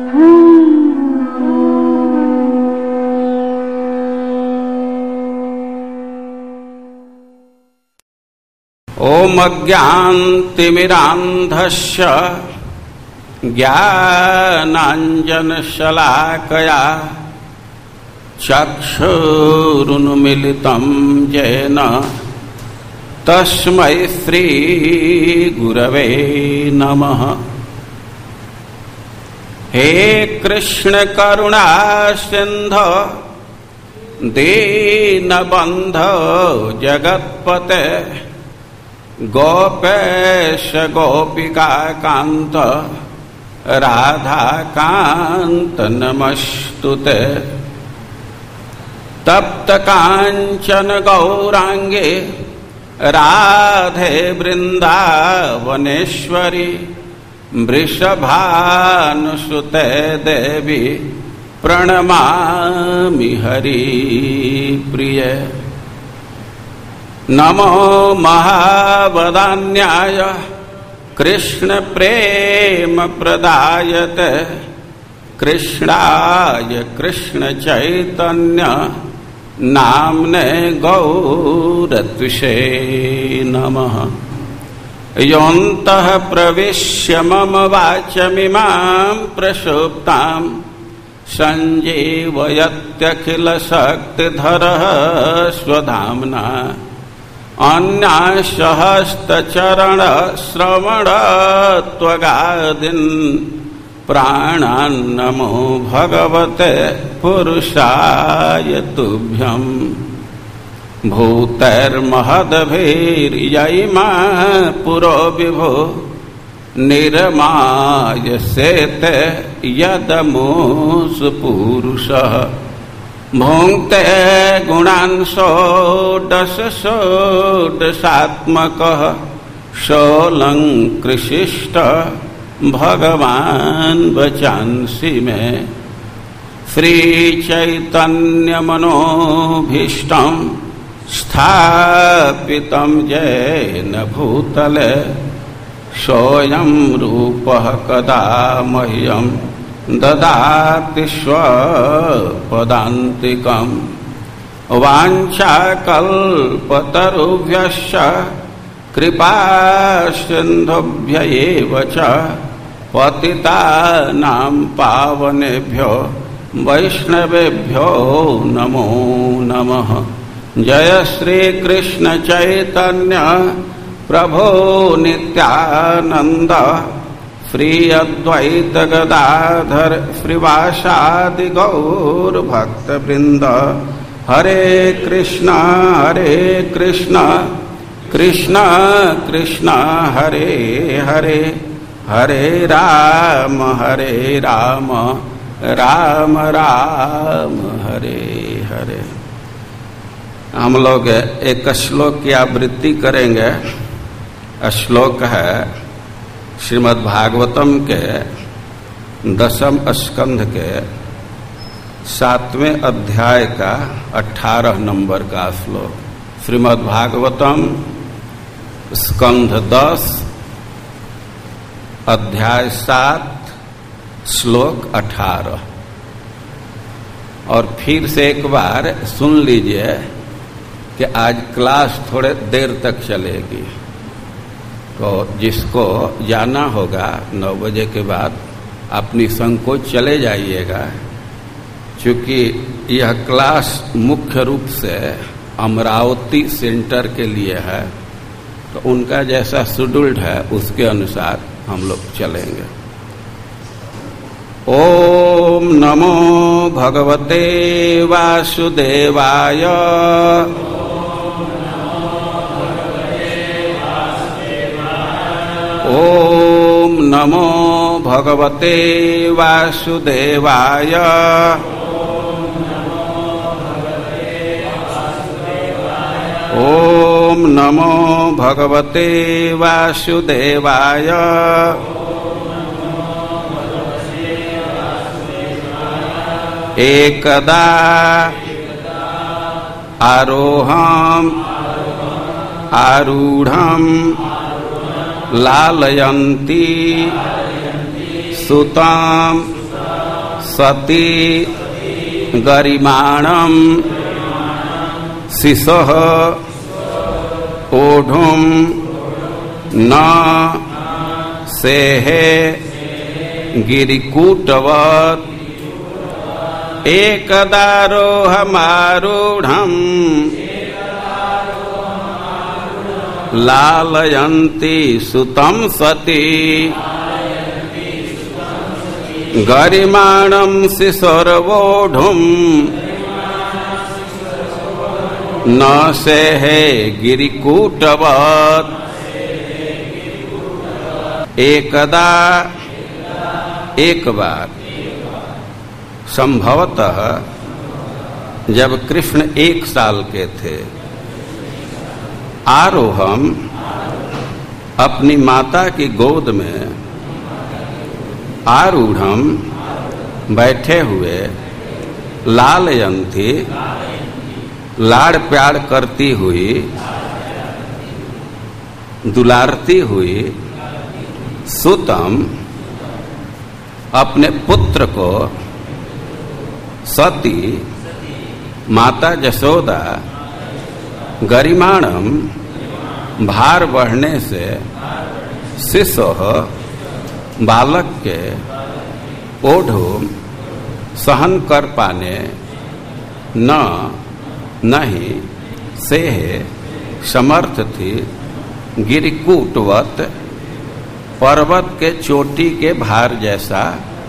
ओम अज्ञानतिमिरान्धस्य ज्ञानाञ्जनशलाकया चक्षुरुन्मीलितं येन तस्मै श्रीगुरवे नमः। हे कृष्ण करुणा सिन्धो दीनबन्धो जगत्पते गोपेश गोपिका कांत राधा कांत नमस्तुते। तप्त कांचन गौरांगे राधे वृंदावनेश्वरी वृषभानुसुते देवी प्रणमामि हरि प्रिय। नमो महावदान्याय कृष्ण प्रेम प्रदायते कृष्णाय कृष्ण चैतन्य नाम्ने गौरत्विषे नमः। योऽन्तः प्रविश्य मम वाचमिमां प्रसुप्तां संजीवयत्यखिलशक्तिधरः स्वधाम्ना अन्यासहस्तचरण श्रवणत्वगादीन् प्राणान्नमो भगवते पुरुषाय तुभ्यं। भूतैर्महद्भिर्यैमा पुरो विभो निर्मायसेते यदमुषु पुरुषः। भुङ्क्ते गुणान् षोडश षोडशात्मकः सोऽलङ्कृशिष्ट भगवान् वचांसि मे। श्रीचैतन्यमनोभीष्टं स्थापितं येन भूतले सोऽयं रूपः कदा मह्यं ददाति स्वपदान्तिकम्। वाञ्छाकल्पतरुभ्यश्च कृपासिन्धुभ्य एव च पतितानां पावनेभ्यो वैष्णवेभ्यो नमो नमः। जय श्री कृष्ण चैतन्य प्रभो नित्यानंद श्री अद्वैत गदाधर श्रीवासादि गौर भक्त वृंद। हरे कृष्ण कृष्ण कृष्ण हरे हरे हरे राम राम राम हरे हरे। हम लोग एक श्लोक की आवृत्ति करेंगे। श्लोक है श्रीमद् भागवतम के 10वें स्कंध के 7वें अध्याय का 18 नंबर का श्लोक। श्रीमद् भागवतम स्कंध 10 अध्याय 7 श्लोक 18। और फिर से एक बार सुन लीजिए कि आज क्लास थोड़े देर तक चलेगी, तो जिसको जाना होगा 9 बजे के बाद अपनी संकोच चले जाइएगा, क्योंकि यह क्लास मुख्य रूप से अमरावती सेंटर के लिए है। तो उनका जैसा शेड्यूल्ड है उसके अनुसार हम लोग चलेंगे। ओम नमो भगवते वासुदेवाय। ओम नमो भगवते वासुदेवाय। ओम नमो भगवते वासुदेवाय। एकदा आरोहम् आरूढ़ं लालयन्ती सुतां सती गरिमाणं शिशोः ओढुं न सेहे गिरिकूटवत् एकदारोहमारूढं लालयन्ति सुतं सती गरिमाणं शिशोर्वोढुं न सेहे गिरिकूटवत् एकदा एक बार संभवतः जब कृष्ण 1 साल के थे आरोहम अपनी माता की गोद में आरूढ़म बैठे हुए लालयंती लाड़ प्याड़ करती हुई दुलारती हुई सुतम अपने पुत्र को सती माता जशोदा गरिमाणम भार बढ़ने से शिशोः बालक के ओढ़ो सहन कर पाने नहीं से समर्थ थी गिरिकूटवत पर्वत के चोटी के भार जैसा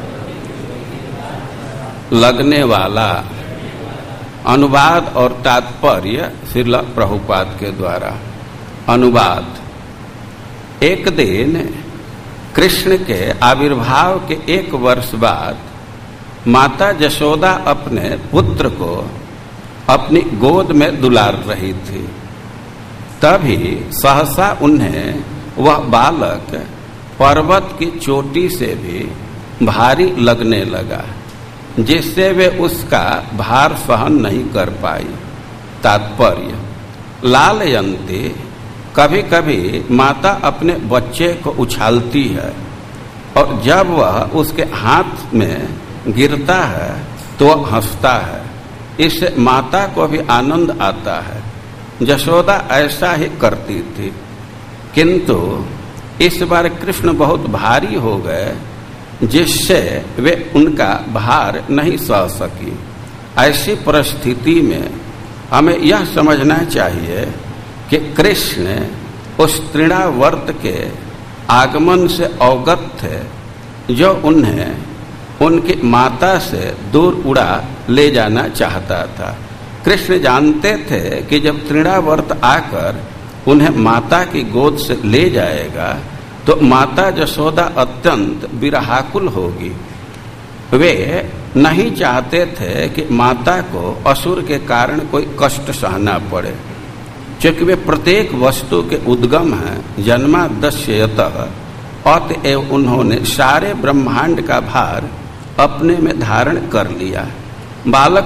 लगने वाला। अनुवाद और तात्पर्य श्रील प्रभुपाद के द्वारा। अनुवाद। एक दिन कृष्ण के आविर्भाव के 1 वर्ष बाद माता जशोदा अपने पुत्र को अपनी गोद में दुलार रही थी। तभी सहसा उन्हें वह बालक पर्वत की चोटी से भी भारी लगने लगा, जिससे वे उसका भार सहन नहीं कर पाई। तात्पर्य। लालयंती कभी कभी माता अपने बच्चे को उछालती है और जब वह उसके हाथ में गिरता है तो वह हंसता है। इससे माता को भी आनंद आता है। जशोदा ऐसा ही करती थी, किंतु इस बार कृष्ण बहुत भारी हो गए, जिससे वे उनका भार नहीं सह सकी। ऐसी परिस्थिति में हमें यह समझना चाहिए कि कृष्ण उस तृणावर्त के आगमन से अवगत थे, जो उन्हें उनकी माता से दूर उड़ा ले जाना चाहता था। कृष्ण जानते थे कि जब तृणावर्त आकर उन्हें माता की गोद से ले जाएगा तो माता जशोदा अत्यंत विरहाकुल होगी। वे नहीं चाहते थे कि माता को असुर के कारण कोई कष्ट सहना पड़े, क्योंकि वे प्रत्येक वस्तु के उद्गम हैं जन्मादस्यतः। अतएव उन्होंने सारे ब्रह्मांड का भार अपने में धारण कर लिया। बालक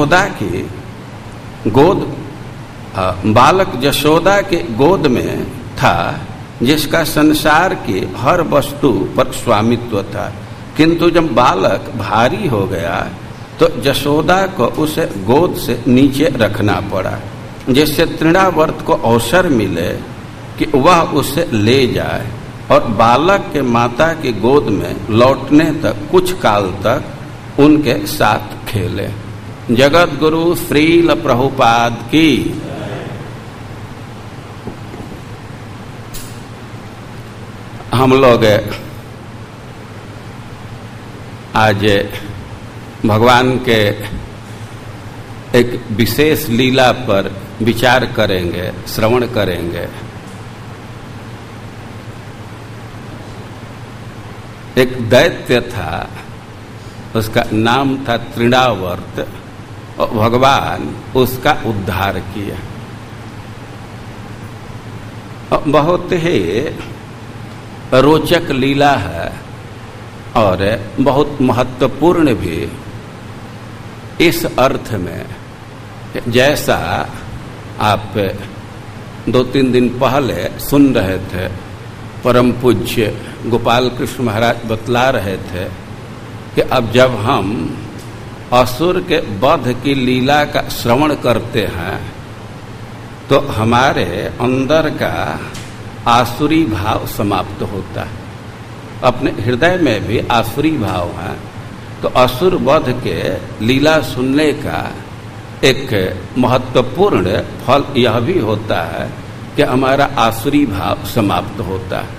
जशोदा के गोद में था, जिसका संसार की हर वस्तु पर स्वामित्व था। किंतु जब बालक भारी हो गया तो जशोदा को उसे गोद से नीचे रखना पड़ा, जिससे तृणावर्त को अवसर मिले कि वह उसे ले जाए और बालक के माता की गोद में लौटने तक कुछ काल तक उनके साथ खेले। जगत गुरु श्रील प्रभुपाद की। हम लोग आज भगवान के एक विशेष लीला पर विचार करेंगे, श्रवण करेंगे। एक दैत्य था, उसका नाम था तृणावर्त, और भगवान उसका उद्धार किया। बहुत ही रोचक लीला है और बहुत महत्वपूर्ण भी इस अर्थ में, जैसा आप 2-3 दिन पहले सुन रहे थे, परम पूज्य गोपाल कृष्ण महाराज बतला रहे थे कि अब जब हम असुर के वध की लीला का श्रवण करते हैं तो हमारे अंदर का आसुरी भाव समाप्त होता है। अपने हृदय में भी आसुरी भाव है, तो असुर वध के लीला सुनने का एक महत्वपूर्ण फल यह भी होता है कि हमारा आसुरी भाव समाप्त होता है।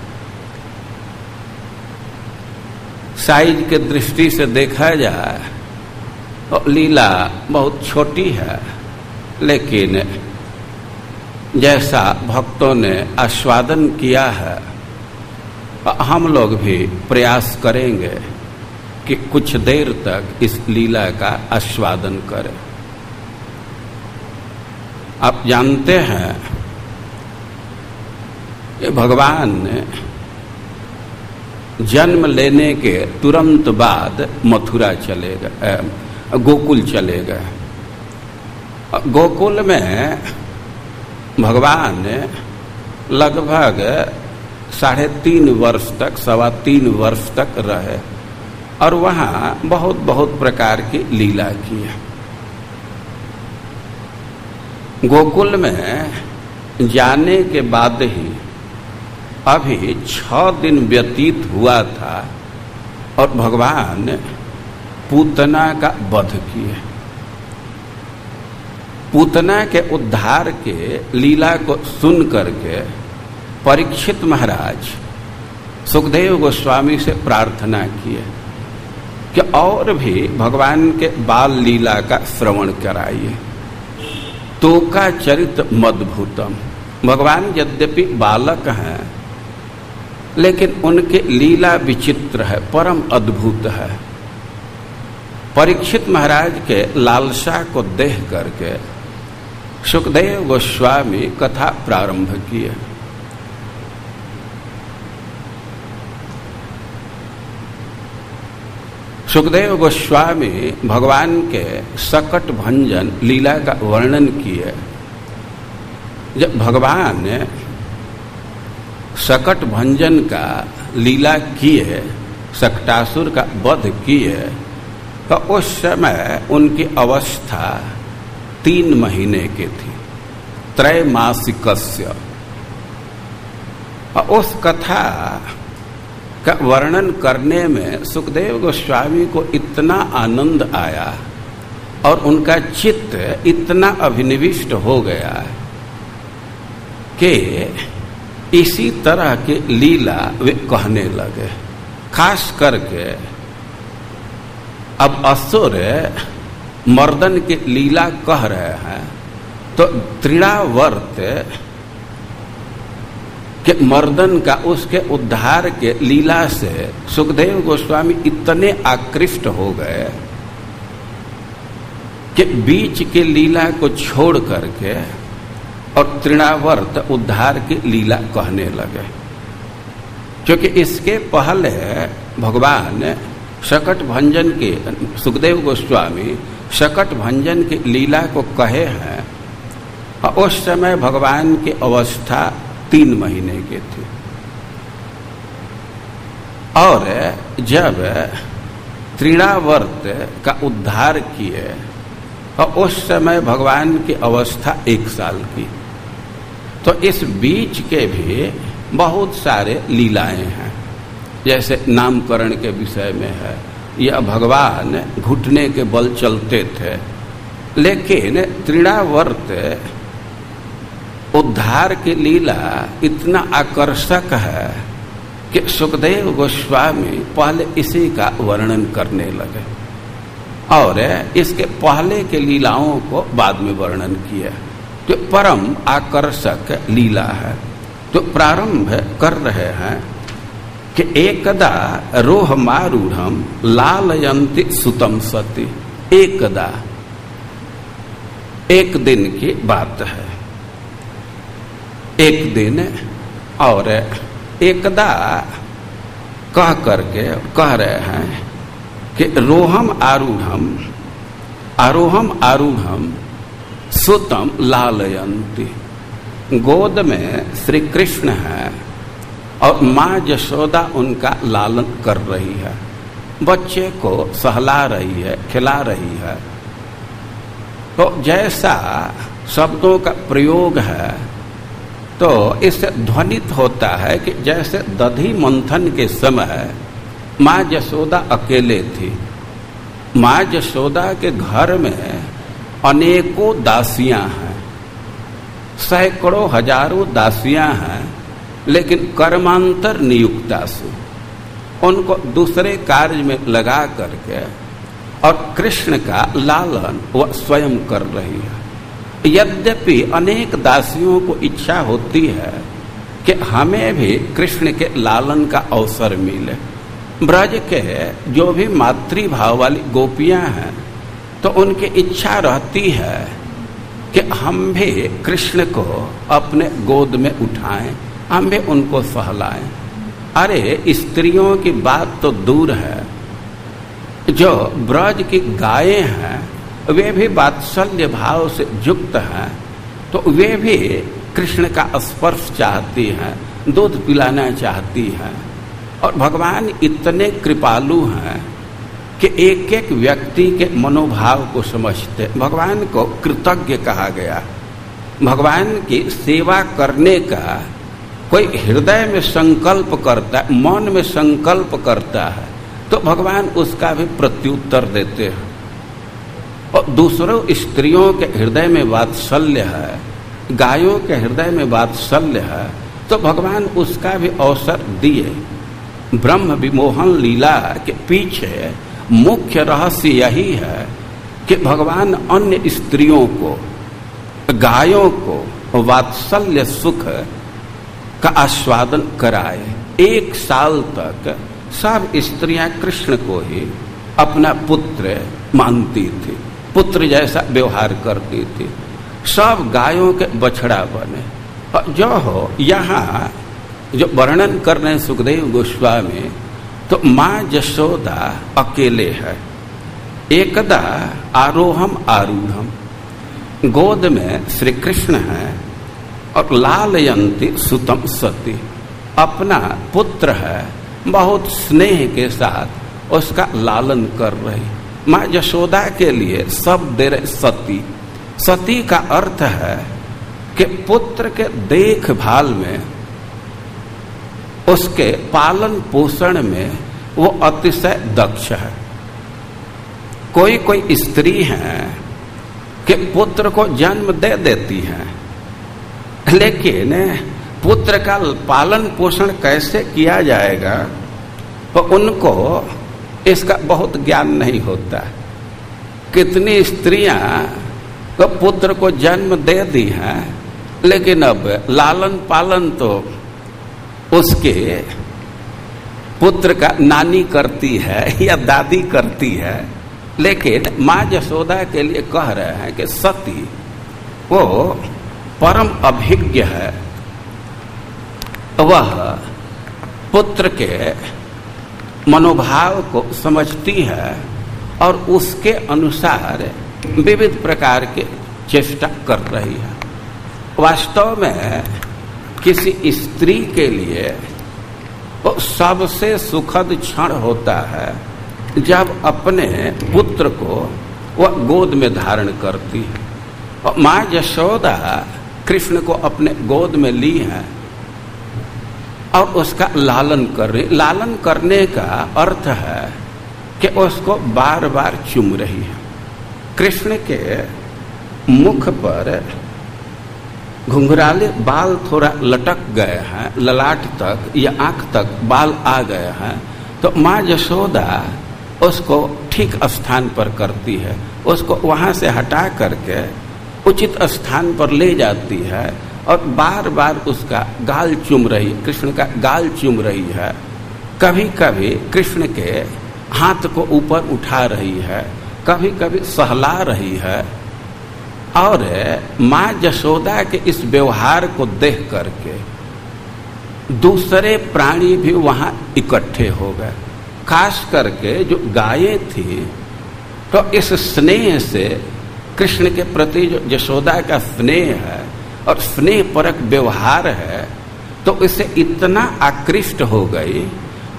साइज के दृष्टि से देखा जाए तो लीला बहुत छोटी है, लेकिन जैसा भक्तों ने आस्वादन किया है, हम लोग भी प्रयास करेंगे कि कुछ देर तक इस लीला का आस्वादन करें। आप जानते हैं कि भगवान ने जन्म लेने के तुरंत बाद मथुरा चले गए, गोकुल चले गए। गोकुल में भगवान लगभग 3.5 वर्ष तक, 3.25 वर्ष तक रहे और वहाँ बहुत बहुत प्रकार की लीला की है। गोकुल में जाने के बाद ही अभी 6 दिन व्यतीत हुआ था और भगवान पूतना का वध किए। पूतना के उद्धार के लीला को सुन करके परीक्षित महाराज सुखदेव गोस्वामी से प्रार्थना किए कि और भी भगवान के बाल लीला का श्रवण कराइए। तो का चरित मद्भुतम, भगवान यद्यपि बालक हैं लेकिन उनके लीला विचित्र है, परम अद्भुत है। परीक्षित महाराज के लालसा को देख करके सुखदेव गोस्वामी कथा प्रारंभ किए। सुखदेव गोस्वामी भगवान के सकट भंजन लीला का वर्णन किए। जब भगवान सकट भंजन का लीला किए, सकटासुर का वध किए, तो उस समय उनकी अवस्था 3 महीने की थी, त्रैमासिकस्य। उस कथा का वर्णन करने में सुखदेव गोस्वामी को इतना आनंद आया और उनका चित्त इतना अभिनिविष्ट हो गया कि इसी तरह की लीला वे कहने लगे। खास करके अब असुर मर्दन की लीला कह रहे हैं तो तृणावर्त के मर्दन का, उसके उद्धार के लीला से सुखदेव गोस्वामी इतने आकृष्ट हो गए कि बीच के लीला को छोड़ करके और तृणावर्त उद्धार की लीला कहने लगे। क्योंकि इसके पहले भगवान सकट भंजन के, सुखदेव गोस्वामी सकट भंजन की लीला को कहे हैं और उस समय भगवान की अवस्था 3 महीने की थी। और जब तृणावर्त का उद्धार किए और उस समय भगवान की अवस्था 1 साल की। तो इस बीच के भी बहुत सारे लीलाएं हैं। जैसे नामकरण के विषय में है, यह भगवान घुटने के बल चलते थे, लेकिन तृणावर्त उद्धार की लीला इतना आकर्षक है कि सुखदेव गोस्वामी पहले इसी का वर्णन करने लगे और इसके पहले के लीलाओं को बाद में वर्णन किया। तो परम आकर्षक लीला है। तो प्रारंभ कर रहे हैं कि एकदा रोहमारूढ़म लालयन्ति सुतम सती। एकदा, एक दिन की बात है, एक दिन। और एकदा कह करके कह रहे हैं कि रोहम आरूढ़म, आरोहम आरूढ़म सुतम लालयन्ति। गोद में श्री कृष्ण है और माँ यशोदा उनका लालन कर रही है। बच्चे को सहला रही है, खिला रही है। तो जैसा शब्दों का प्रयोग है तो इससे ध्वनित होता है कि जैसे दधी मंथन के समय माँ यशोदा अकेले थी। माँ यशोदा के घर में अनेकों दासियां हैं, सैकड़ों हजारों दासियां हैं, लेकिन कर्मांतर नियुक्तासु, उनको दूसरे कार्य में लगा करके और कृष्ण का लालन वह स्वयं कर रही है। यद्यपि अनेक दासियों को इच्छा होती है कि हमें भी कृष्ण के लालन का अवसर मिले। ब्रज के जो भी मातृभाव वाली गोपियां हैं तो उनकी इच्छा रहती है कि हम भी कृष्ण को अपने गोद में उठाएं, हम भी उनको सहलाएं। अरे स्त्रियों की बात तो दूर है, जो ब्रज की गायें हैं वे भी वात्सल्य भाव से युक्त हैं, तो वे भी कृष्ण का स्पर्श चाहती हैं, दूध पिलाना चाहती हैं। और भगवान इतने कृपालु हैं कि एक एक व्यक्ति के मनोभाव को समझते। भगवान को कृतज्ञ कहा गया। भगवान की सेवा करने का कोई हृदय में संकल्प करता है, मन में संकल्प करता है, तो भगवान उसका भी प्रत्युत्तर देते हैं। और दूसरों स्त्रियों के हृदय में वात्सल्य है, गायों के हृदय में वात्सल्य है, तो भगवान उसका भी अवसर दिए। ब्रह्म विमोहन लीला के पीछे मुख्य रहस्य यही है कि भगवान अन्य स्त्रियों को, गायों को वात्सल्य सुख का आस्वादन कराए। 1 साल तक सब स्त्रियां कृष्ण को ही अपना पुत्र मानती थी, पुत्र जैसा व्यवहार करती थी। सब गायों के बछड़ा बने। और जो हो यहाँ जो वर्णन कर रहे हैं सुखदेव गोस्वामी, तो माँ यशोदा अकेले है। एकदा आरोहम आरूढ़म, गोद में श्री कृष्ण है और लालयंती सुतम सती, अपना पुत्र है, बहुत स्नेह के साथ उसका लालन कर रही। माँ यशोदा के लिए सब दे रहे सती। सती का अर्थ है कि पुत्र के देखभाल में, उसके पालन पोषण में वो अतिशय दक्ष है। कोई कोई स्त्री है कि पुत्र को जन्म दे देती हैं, लेकिन पुत्र का पालन पोषण कैसे किया जाएगा तो उनको इसका बहुत ज्ञान नहीं होता। कितनी स्त्रियां तो पुत्र को जन्म दे दी हैं, लेकिन अब लालन पालन तो उसके पुत्र का नानी करती है या दादी करती है। लेकिन माँ यशोदा के लिए कह रहे हैं कि सती वो परम अभिज्ञ है, वह पुत्र के मनोभाव को समझती है और उसके अनुसार विविध प्रकार के चेष्टा कर रही है। वास्तव में किसी स्त्री के लिए वो सबसे सुखद क्षण होता है जब अपने पुत्र को वह गोद में धारण करती है। और माँ यशोदा कृष्ण को अपने गोद में ली है और उसका लालन कर रही। लालन करने का अर्थ है कि उसको बार बार चूम रही है। कृष्ण के मुख पर घुंघराले बाल थोड़ा लटक गए हैं, ललाट तक या आंख तक बाल आ गए हैं, तो माँ यशोदा उसको ठीक स्थान पर करती है, उसको वहां से हटा करके उचित स्थान पर ले जाती है और बार बार उसका गाल चूम रही, कृष्ण का गाल चूम रही है। कभी कभी कृष्ण के हाथ को ऊपर उठा रही है, कभी कभी सहला रही है। और माँ यशोदा के इस व्यवहार को देख करके दूसरे प्राणी भी वहां इकट्ठे हो गए। खास करके जो गायें थी, तो इस स्नेह से, कृष्ण के प्रति जो यशोदा का स्नेह है और स्नेह परक व्यवहार है, तो इसे इतना आकृष्ट हो गई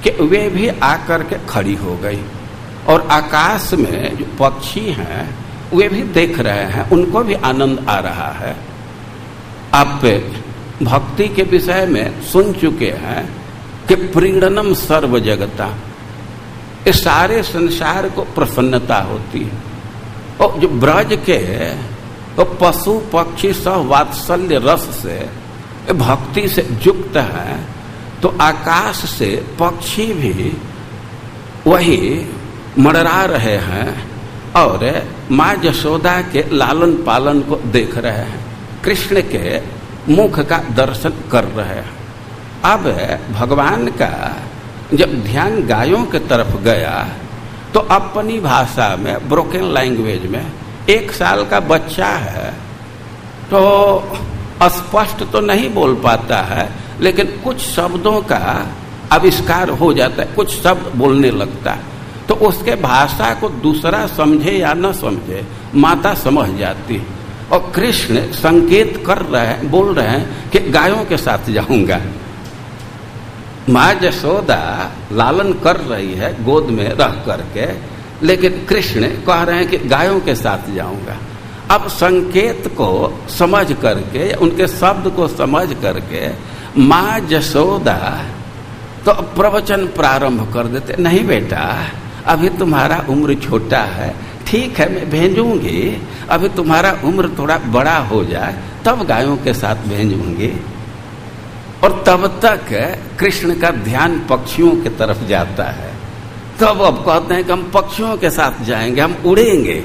कि वे भी आकर के खड़ी हो गई, और आकाश में जो पक्षी हैं वे भी देख रहे हैं, उनको भी आनंद आ रहा है। आप भक्ति के विषय में सुन चुके हैं कि प्रीणनम सर्व जगता, इस सारे संसार को प्रसन्नता होती है। और जो ब्रज के तो पशु पक्षी सब वात्सल्य रस से भक्ति से युक्त है, तो आकाश से पक्षी भी वही मंडरा रहे हैं और माँ जशोदा के लालन पालन को देख रहे हैं, कृष्ण के मुख का दर्शन कर रहे हैं। अब भगवान का जब ध्यान गायों के तरफ गया तो अपनी भाषा में, ब्रोकन लैंग्वेज में, 1 साल का बच्चा है तो स्पष्ट तो नहीं बोल पाता है, लेकिन कुछ शब्दों का आविष्कार हो जाता है, कुछ शब्द बोलने लगता है। तो उसके भाषा को दूसरा समझे या न समझे, माता समझ जाती है। और कृष्ण संकेत कर रहे हैं, बोल रहे हैं कि गायों के साथ जाऊंगा। माँ जशोदा लालन कर रही है गोद में रह करके, लेकिन कृष्ण कह रहे हैं कि गायों के साथ जाऊंगा। अब संकेत को समझ करके, उनके शब्द को समझ करके माँ जशोदा तो प्रवचन प्रारंभ कर देते। नहीं बेटा, अभी तुम्हारा उम्र छोटा है, ठीक है मैं भेजूंगी, अभी तुम्हारा उम्र थोड़ा बड़ा हो जाए तब गायों के साथ भेजूंगी। और तब तक कृष्ण का ध्यान पक्षियों की तरफ जाता है। तब अब कहते हैं कि हम पक्षियों के साथ जाएंगे, हम उड़ेंगे।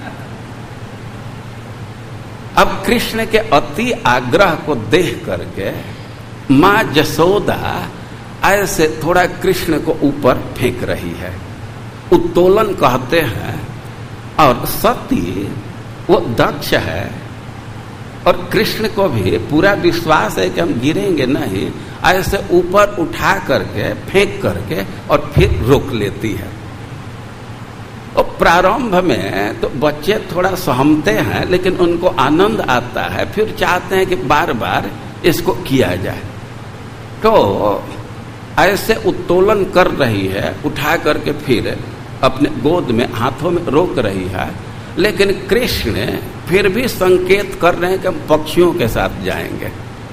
अब कृष्ण के अति आग्रह को देख करके माँ जशोदा ऐसे थोड़ा कृष्ण को ऊपर फेंक रही है, उत्तोलन कहते हैं। और सती वो दक्ष है, और कृष्ण को भी पूरा विश्वास है कि हम गिरेंगे नहीं, ऐसे ऊपर उठा करके फेंक करके और फिर रोक लेती है। और प्रारंभ में तो बच्चे थोड़ा सहमते हैं, लेकिन उनको आनंद आता है, फिर चाहते हैं कि बार बार इसको किया जाए। तो ऐसे उत्तोलन कर रही है, उठा करके फिर अपने गोद में हाथों में रोक रही है, लेकिन कृष्ण फिर भी संकेत कर रहे हैं कि हम पक्षियों के साथ जाएंगे।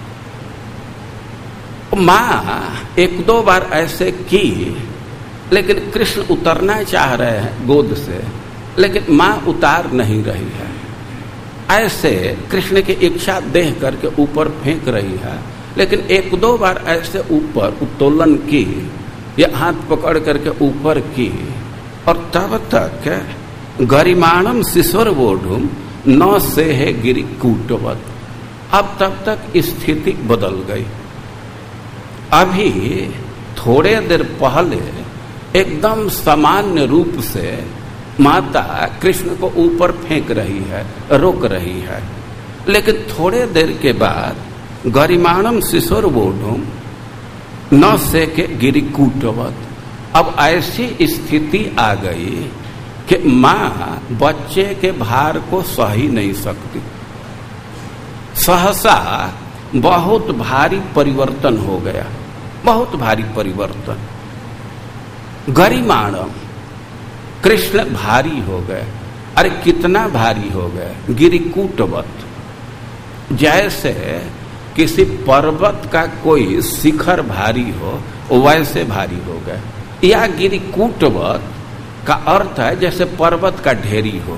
माँ 1-2 बार ऐसे की, लेकिन कृष्ण उतरना चाह रहे हैं गोद से, लेकिन माँ उतार नहीं रही है। ऐसे कृष्ण की इच्छा देख करके ऊपर फेंक रही है, लेकिन 1-2 बार ऐसे ऊपर उत्तोलन की, या हाथ पकड़ करके ऊपर की, और तब तक गरिमाणम शिशुर वोढुम न से है गिरि कूटवत। अब तब तक स्थिति बदल गई। अभी थोड़े देर पहले एकदम सामान्य रूप से माता कृष्ण को ऊपर फेंक रही है, रोक रही है, लेकिन थोड़े देर के बाद गरिमाणम शिशुर वोढुम न से के गिरि कूटवत। अब ऐसी स्थिति आ गई कि माँ बच्चे के भार को सह ही नहीं सकती। सहसा बहुत भारी परिवर्तन हो गया, बहुत भारी परिवर्तन। गरिमाणम, कृष्ण भारी हो गए। अरे कितना भारी हो गए, गिरिकूटवत, जैसे किसी पर्वत का कोई शिखर भारी हो वैसे भारी हो गए। या गिरिकूटवत का अर्थ है जैसे पर्वत का ढेरी हो।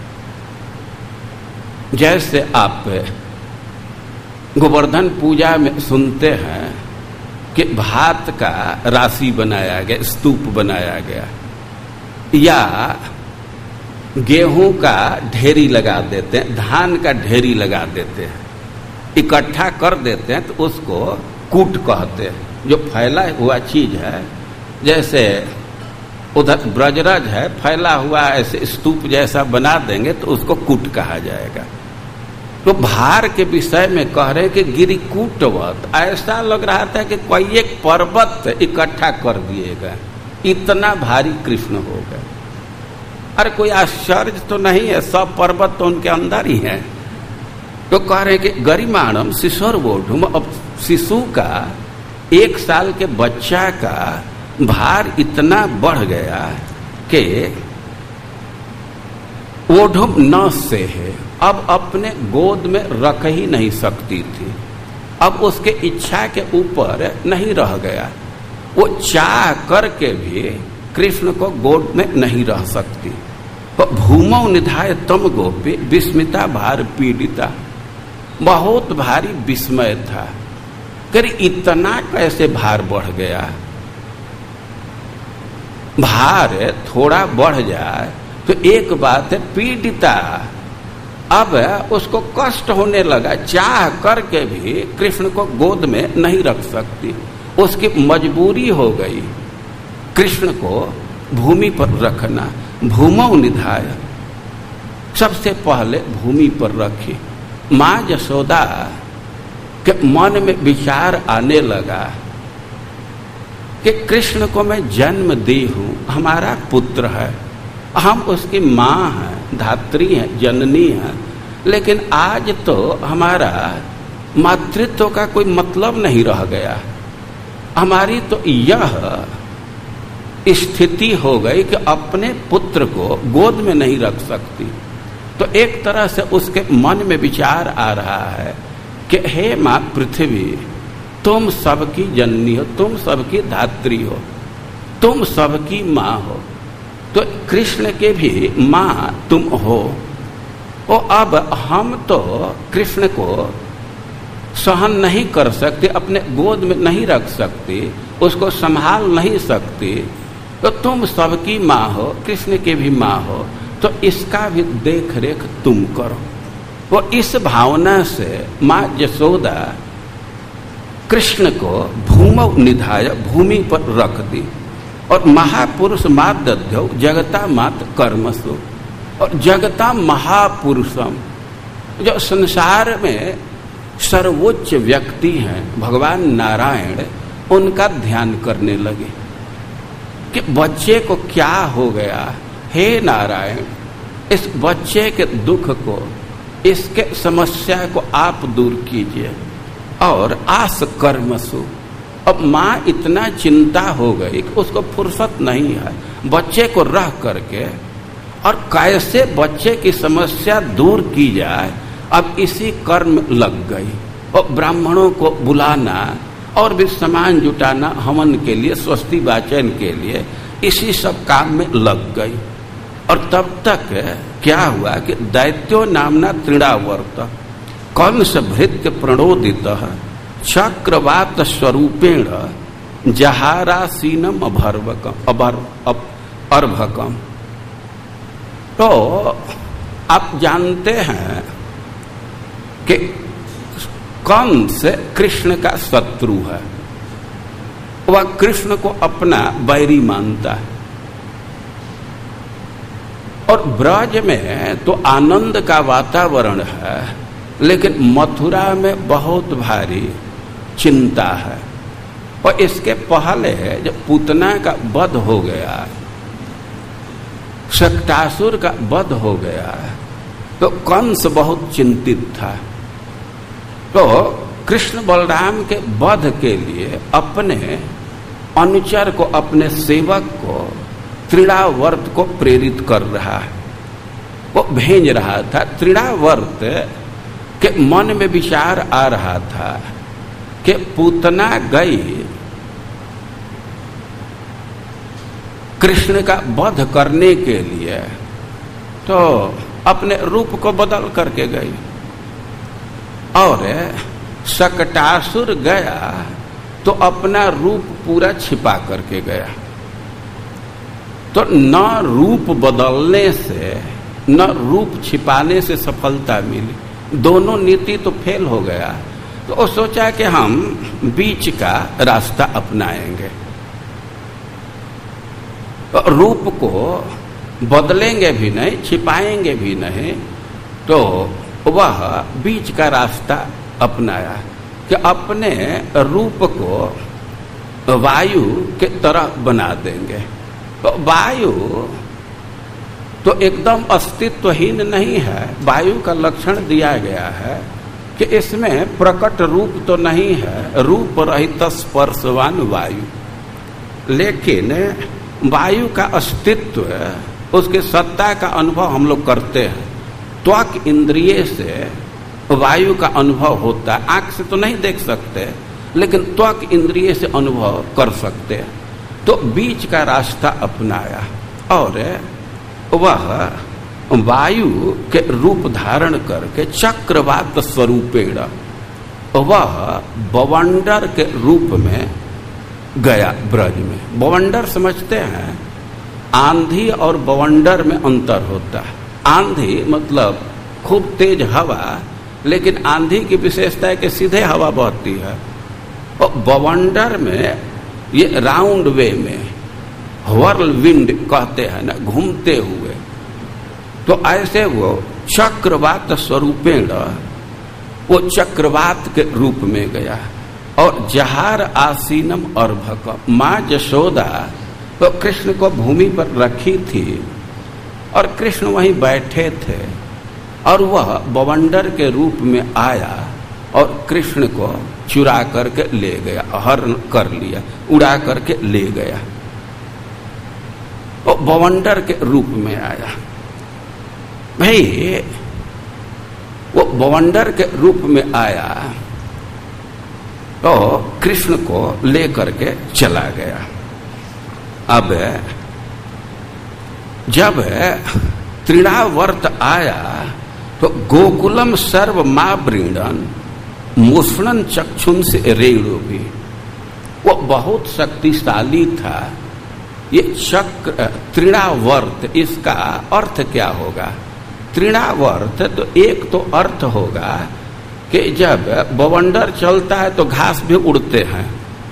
जैसे आप गोवर्धन पूजा में सुनते हैं कि भात का राशि बनाया गया, स्तूप बनाया गया, या गेहूं का ढेरी लगा देते हैं, धान का ढेरी लगा देते हैं, इकट्ठा कर देते हैं, तो उसको कूट कहते हैं। जो फैला हुआ चीज है, जैसे उधर ब्रजराज है, फैला हुआ ऐसे स्तूप जैसा बना देंगे तो उसको कूट कहा जाएगा। तो भार के विषय में कह रहे कि गिरिकूटवत, ऐसा लग रहा था कि कोई एक पर्वत इकट्ठा कर दिएगा, इतना भारी कृष्ण हो गए। अरे कोई आश्चर्य तो नहीं है, सब पर्वत तो उनके अंदर ही है। तो कह रहे कि गरिमाणम शिशुर वोढुम, अब शिशु का, 1 साल के बच्चा का भार इतना बढ़ गया कि ओढ़म न से है, अब अपने गोद में रख ही नहीं सकती थी। अब उसके इच्छा के ऊपर नहीं रह गया। वो चाह करके भी कृष्ण को गोद में नहीं रह सकती। भूमौ निधाय तम गोपी विस्मिता भार पीड़िता। बहुत भारी विस्मय था कि इतना कैसे भार बढ़ गया। भार थोड़ा बढ़ जाए तो एक बात है, पीड़िता अब उसको कष्ट होने लगा। चाह करके भी कृष्ण को गोद में नहीं रख सकती, उसकी मजबूरी हो गई कृष्ण को भूमि पर रखना। भूमौ निधाय, सबसे पहले भूमि पर रखी। माँ यशोदा के मन में विचार आने लगा कि कृष्ण को मैं जन्म दी हूँ, हमारा पुत्र है, हम उसकी माँ हैं, धात्री हैं, जननी हैं, लेकिन आज तो हमारा मातृत्व का कोई मतलब नहीं रह गया। हमारी तो यह स्थिति हो गई कि अपने पुत्र को गोद में नहीं रख सकती। तो एक तरह से उसके मन में विचार आ रहा है कि हे माँ पृथ्वी, तुम सबकी जननी हो, तुम सबकी धात्री हो, तुम सबकी माँ हो, तो कृष्ण के भी माँ तुम हो। और अब हम तो कृष्ण को सहन नहीं कर सकते, अपने गोद में नहीं रख सकते, उसको संभाल नहीं सकते, तो तुम सबकी माँ हो, कृष्ण के भी माँ हो, तो इसका भी देख रेख तुम करो। वो इस भावना से माँ यशोदा कृष्ण को भूमौ निधाय, भूमि पर रख दी। और महापुरुष मात दध्यौ जगता मात कर्मसु, और जगता महापुरुषम, जो संसार में सर्वोच्च व्यक्ति हैं भगवान नारायण, उनका ध्यान करने लगे कि बच्चे को क्या हो गया। हे नारायण, इस बच्चे के दुख को, इसके समस्या को आप दूर कीजिए। और आस कर्मसु, अब माँ इतना चिंता हो गई कि उसको फुर्सत नहीं है बच्चे को रह करके, और कैसे बच्चे की समस्या दूर की जाए, अब इसी कर्म लग गई। और ब्राह्मणों को बुलाना और भी सामान जुटाना हवन के लिए, स्वस्ति वाचन के लिए, इसी सब काम में लग गई। और तब तक क्या हुआ कि दैत्यो नामना तृणावर्त कंस भृत्य प्रणोदित चक्रवात स्वरूपेण जहारासीनम अर्भकम। तो आप जानते हैं कि कंस कृष्ण का शत्रु है, वह कृष्ण को अपना बैरी मानता है। और ब्रज में तो आनंद का वातावरण है, लेकिन मथुरा में बहुत भारी चिंता है। और इसके पहले जब पूतना का वध हो गया, शक्टासुर का वध हो गया, तो कंस बहुत चिंतित था। तो कृष्ण बलराम के वध के लिए अपने अनुचर को, अपने सेवक को, तृणावर्त को प्रेरित कर रहा है, वो भेज रहा था। तृणावर्त के मन में विचार आ रहा था कि पूतना गई कृष्ण का वध करने के लिए, तो अपने रूप को बदल करके गई। और शक्टासुर गया तो अपना रूप पूरा छिपा करके गया। तो न रूप बदलने से, न रूप छिपाने से सफलता मिली, दोनों नीति तो फेल हो गया। तो वो सोचा कि हम बीच का रास्ता अपनाएंगे, तो रूप को बदलेंगे भी नहीं, छिपाएंगे भी नहीं। तो वह बीच का रास्ता अपनाया कि अपने रूप को वायु के तरह बना देंगे। तो वायु तो एकदम अस्तित्वहीन नहीं है, वायु का लक्षण दिया गया है कि इसमें प्रकट रूप तो नहीं है, रूप रहित स्पर्शवान वायु। लेकिन वायु का अस्तित्व, उसके सत्ता का अनुभव हम लोग करते हैं। त्वक इंद्रिय से वायु का अनुभव होता है, आंख से तो नहीं देख सकते, लेकिन त्वक इंद्रिय से अनुभव कर सकते हैं। तो बीच का रास्ता अपनाया और वह वायु के रूप धारण करके चक्रवात स्वरूपेण वह बवंडर के रूप में गया ब्रज में। बवंडर समझते हैं, आंधी और बवंडर में अंतर होता है। आंधी मतलब खूब तेज हवा, लेकिन आंधी की विशेषता है कि सीधे हवा बहती है। और बवंडर में ये राउंड वे में व्हर्ल विंड कहते हैं ना, घूमते हुए। तो ऐसे वो चक्रवात स्वरूपेण वो चक्रवात के रूप में गया। और जहार आसीनम अर्भक, माँ यशोदा तो कृष्ण को भूमि पर रखी थी और कृष्ण वहीं बैठे थे, और वह बवंडर के रूप में आया और कृष्ण को चुरा करके ले गया, हरण कर लिया, उड़ा करके ले गया। वो बवंडर के रूप में आया। भाई वो बवंडर के रूप में आया तो कृष्ण को लेकर के चला गया। अब जब तृणावर्त आया तो गोकुलम सर्व मां वृणन मुष्णन चक्षुन से रेणु भी, वो बहुत शक्तिशाली था। ये चक्र तृणावर्त, इसका अर्थ क्या होगा? तृणावर्त तो एक तो अर्थ होगा कि जब बवंडर चलता है तो घास भी उड़ते हैं,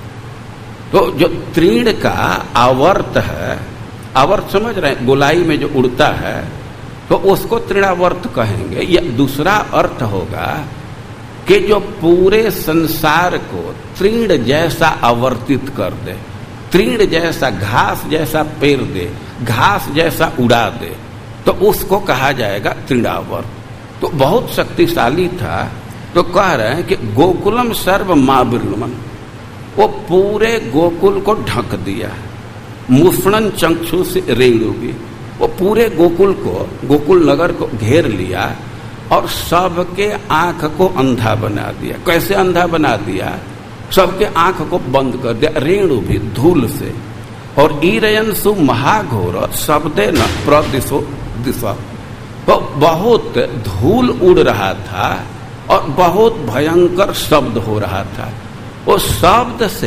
तो जो तृण का आवर्त है, आवर्त समझ रहे हैं, गोलाई में जो उड़ता है, तो उसको तृणावर्त कहेंगे। या दूसरा अर्थ होगा कि जो पूरे संसार को तृण जैसा आवर्तित कर दे, तृण जैसा, घास जैसा पेर दे, घास जैसा उड़ा दे, तो उसको कहा जाएगा तृणावर्त। तो बहुत शक्तिशाली था। तो कह रहे हैं कि गोकुलम सर्व मावृणन, वो पूरे गोकुल को ढक दिया। मुष्णन चक्षु से रेणु भी, वो पूरे गोकुल को, गोकुल नगर को घेर लिया और सबके आंख को अंधा बना दिया। कैसे अंधा बना दिया? सबके आंख को बंद कर दिया, रेणु भी, धूल से। और ईरयंसु महाघोर शब्दे न प्रदिशो दिशा, तो बहुत धूल उड़ रहा था और बहुत भयंकर शब्द हो रहा था। वो शब्द से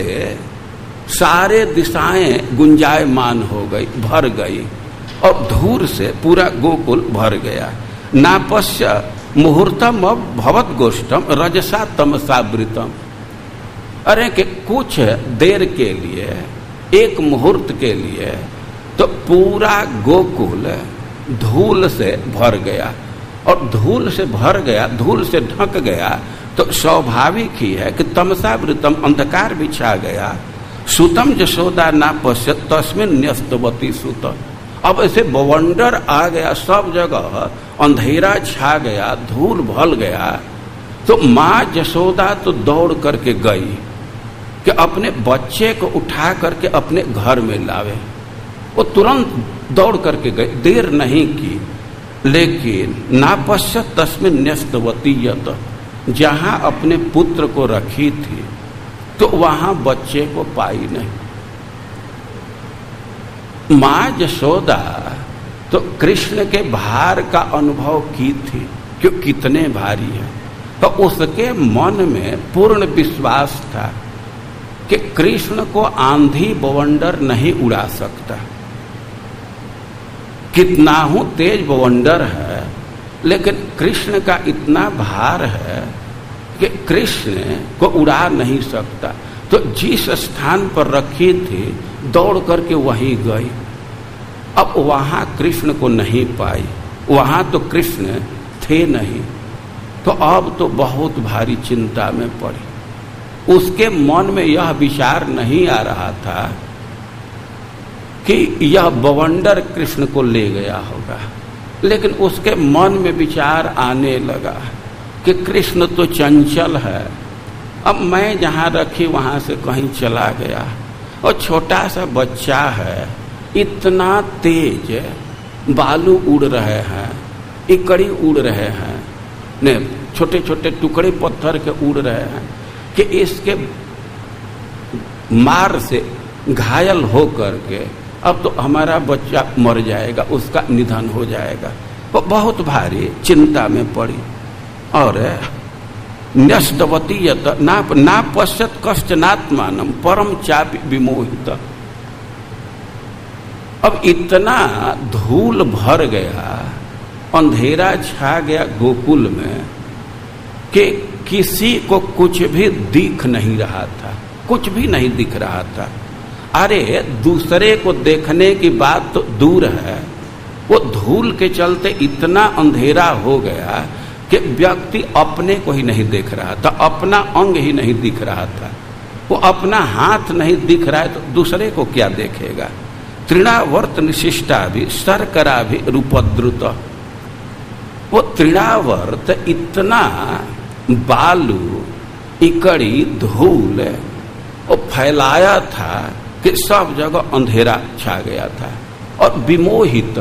सारे दिशाएं गुंजायमान हो गई, भर गई, और धूल से पूरा गोकुल भर गया। नापश्य मुहूर्तम भवत गोष्ठम रजसा तमसावृतम, अरे कि कुछ देर के लिए, एक मुहूर्त के लिए तो पूरा गोकुल धूल से भर गया। और धूल से भर गया, धूल से ढक गया, तो स्वाभाविक ही है कि तमसावृतम, अंधकार भी छा गया। सुतम यशोदा ना पश्यत तस्मिन् न्यस्तवती सुत, अब ऐसे बवंडर आ गया, सब जगह अंधेरा छा गया, धूल भल गया। तो माँ यशोदा तो दौड़ करके गई कि अपने बच्चे को उठा करके अपने घर में लावे। वो तुरंत दौड़ करके गई, देर नहीं की। लेकिन नापश्यत तस्मिन् न्यस्तवती यत, जहां अपने पुत्र को रखी थी तो वहां बच्चे को पाई नहीं। माँ यशोदा तो कृष्ण के भार का अनुभव की थी, क्यों कितने भारी है। तो उसके मन में पूर्ण विश्वास था कि कृष्ण को आंधी बवंडर नहीं उड़ा सकता। कितना हूं तेज बवंडर है, लेकिन कृष्ण का इतना भार है कि कृष्ण को उड़ा नहीं सकता। तो जिस स्थान पर रखी थी दौड़ करके वहीं गई। अब वहां कृष्ण को नहीं पाई, वहां तो कृष्ण थे नहीं। तो अब तो बहुत भारी चिंता में पड़ी। उसके मन में यह विचार नहीं आ रहा था कि यह बवंडर कृष्ण को ले गया होगा, लेकिन उसके मन में विचार आने लगा कि कृष्ण तो चंचल है, अब मैं जहां रखी वहां से कहीं चला गया, और छोटा सा बच्चा है, इतना तेज बालू उड़ रहे हैं, इकड़ी उड़ रहे हैं, ने छोटे छोटे टुकड़े पत्थर के उड़ रहे हैं कि इसके मार से घायल हो करके अब तो हमारा बच्चा मर जाएगा, उसका निधन हो जाएगा। वो बहुत भारी चिंता में पड़ी और न्यस्तवती यत ना पश्यत कष्टनात्मानम परम चापि विमोहित। अब इतना धूल भर गया, अंधेरा छा गया गोकुल में कि किसी को कुछ भी दिख नहीं रहा था, कुछ भी नहीं दिख रहा था। अरे दूसरे को देखने की बात तो दूर है, वो धूल के चलते इतना अंधेरा हो गया कि व्यक्ति अपने को ही नहीं देख रहा था, अपना अंग ही नहीं दिख रहा था। वो अपना हाथ नहीं दिख रहा है तो दूसरे को क्या देखेगा। तृणावर्त निशिष्टा भी शर्करा भी रूपद्रुत। वो तृणावर्त इतना बालू इकड़ी धूल वो फैलाया था कि सब जगह अंधेरा छा गया था और विमोहित,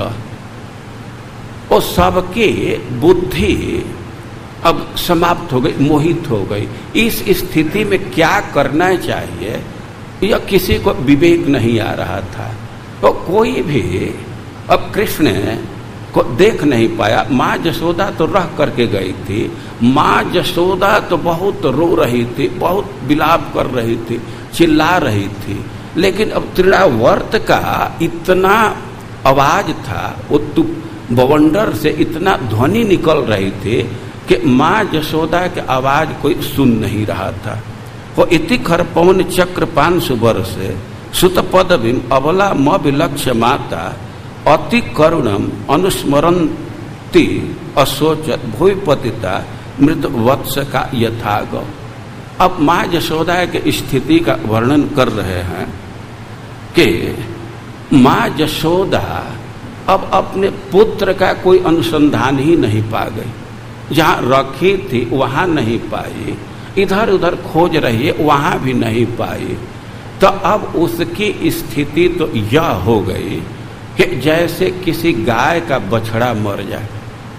वो सबकी बुद्धि अब समाप्त हो गई, मोहित हो गई। इस स्थिति में क्या करना चाहिए यह किसी को विवेक नहीं आ रहा था। तो कोई भी अब कृष्ण को देख नहीं पाया। माँ जसोदा तो रह करके गई थी, माँ जसोदा तो बहुत रो रही थी, बहुत विलाप कर रही थी, चिल्ला रही थी, लेकिन अब तृणावर्त का इतना आवाज था, वो बवंडर से इतना ध्वनि निकल रही थी कि माँ जसोदा के आवाज कोई सुन नहीं रहा था। वो इति खर पवन चक्र पांशु वर्ष सुत पदवीम अबला म विलक्ष्य माता अति करुणम अनुस्मरन्ति अशोचत भूपतिता मृत वत्स का यथाग। अब माँ जसोदा की स्थिति का वर्णन कर रहे हैं कि माँ जसोदा अब अपने पुत्र का कोई अनुसंधान ही नहीं पा गई। जहाँ रखी थी वहाँ नहीं पाई, इधर उधर खोज रही है वहाँ भी नहीं पाई। तो अब उसकी स्थिति तो यह हो गई कि जैसे किसी गाय का बछड़ा मर जाए।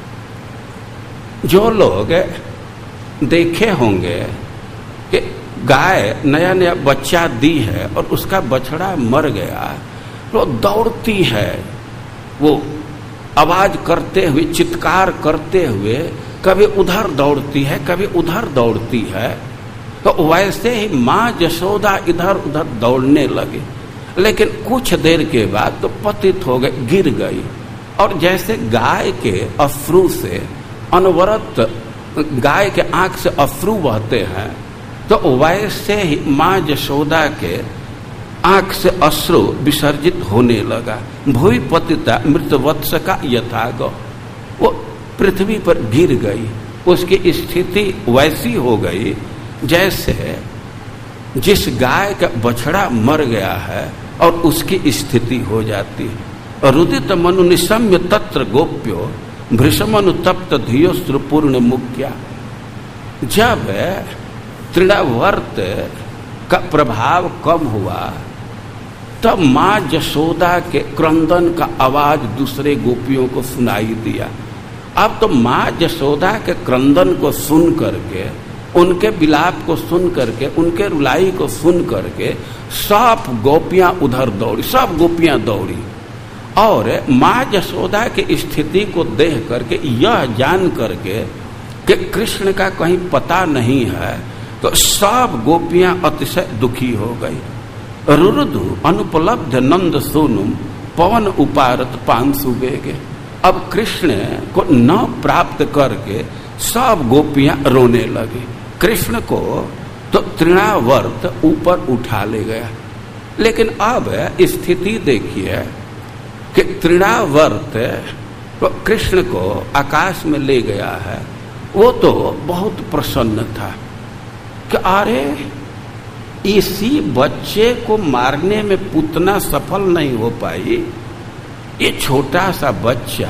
जो लोग देखे होंगे कि गाय नया नया बच्चा दी है और उसका बछड़ा मर गया तो दौड़ती है, वो आवाज करते हुए, चित्कार करते हुए कभी उधर दौड़ती है, कभी उधर दौड़ती है। तो वैसे ही माँ जसोदा इधर उधर दौड़ने लगी, लेकिन कुछ देर के बाद तो पतित हो गई, गिर गई। और जैसे गाय के अश्रु से अनवरत गाय के आंख से अश्रु बहते हैं, तो वैसे ही माँ जसोदा के आंख से अश्रु विसर्जित होने लगा। भूमि पतिता मृत वत्स का यथाग, वो पृथ्वी पर गिर गई। उसकी स्थिति वैसी हो गई जैसे जिस गाय का बछड़ा मर गया है और उसकी स्थिति हो जाती। रुदित मनु निशम्य तत्र गोप्यो भृशमनुतप्त धियोस्त्र पूर्ण मुख्या। जब तृणावर्त का प्रभाव कम हुआ तब माँ जसोदा के क्रंदन का आवाज दूसरे गोपियों को सुनाई दिया। अब तो माँ जसोदा के क्रंदन को सुन करके, उनके विलाप को सुन करके, उनके रुलाई को सुन करके सब गोपियां उधर दौड़ी, सब गोपियां दौड़ी। और माँ जसोदा की स्थिति को देख करके, यह जान करके कि कृष्ण का कहीं पता नहीं है, तो सब गोपियां अतिशय दुखी हो गई। रुरुदु अनुपलब्ध नंद सोनुम पवन उपारत पांसु बेगे। अब कृष्ण को न प्राप्त करके सब गोपियां रोने लगी। कृष्ण को तो तृणावर्त ऊपर उठा ले गया, लेकिन अब स्थिति देखिए कि तृणावर्त तो कृष्ण को आकाश में ले गया है। वो तो बहुत प्रसन्न था कि अरे इसी बच्चे को मारने में पूतना सफल नहीं हो पाई, ये छोटा सा बच्चा,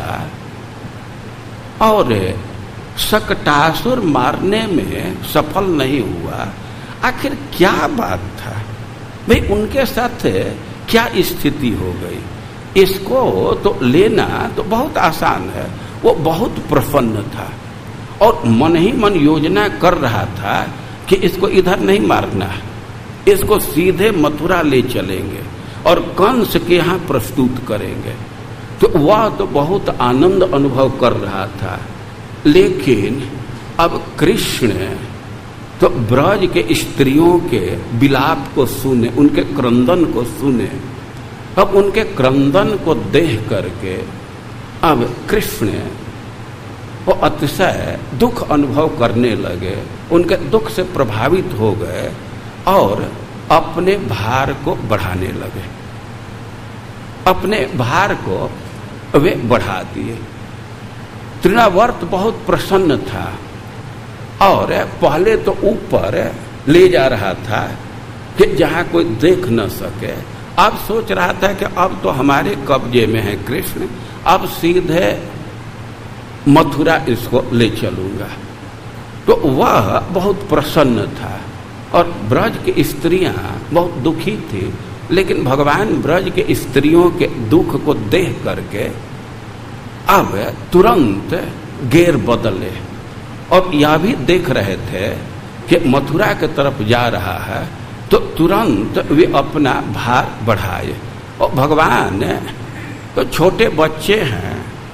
और शकटासुर मारने में सफल नहीं हुआ, आखिर क्या बात था। भाई उनके साथ क्या स्थिति हो गई। इसको तो लेना तो बहुत आसान है। वो बहुत प्रसन्न था और मन ही मन योजना कर रहा था कि इसको इधर नहीं मारना है, इसको सीधे मथुरा ले चलेंगे और कंस के यहाँ प्रस्तुत करेंगे। तो वह तो बहुत आनंद अनुभव कर रहा था। लेकिन अब कृष्ण तो ब्रज के स्त्रियों के विलाप को सुने, उनके क्रंदन को सुने। अब उनके क्रंदन को देख करके अब कृष्ण वो अतिशय दुख अनुभव करने लगे, उनके दुख से प्रभावित हो गए और अपने भार को बढ़ाने लगे। अपने भार को वे बढ़ा दिए। तृणावर्त बहुत प्रसन्न था और पहले तो ऊपर ले जा रहा था कि जहां कोई देख न सके। अब सोच रहा था कि अब तो हमारे कब्जे में है कृष्ण, अब सीधे मथुरा इसको ले चलूंगा। तो वह बहुत प्रसन्न था और ब्रज की स्त्रियां बहुत दुखी थी। लेकिन भगवान ब्रज के स्त्रियों के दुख को देख करके अब तुरंत गेर बदले और यह भी देख रहे थे कि मथुरा की तरफ जा रहा है, तो तुरंत वे अपना भार बढ़ाए। और भगवान तो छोटे बच्चे हैं,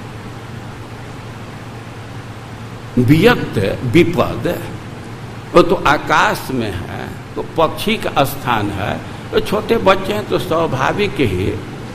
वियत विपद, वो तो आकाश में है, तो पक्षी का स्थान है, तो छोटे बच्चे हैं तो स्वाभाविक ही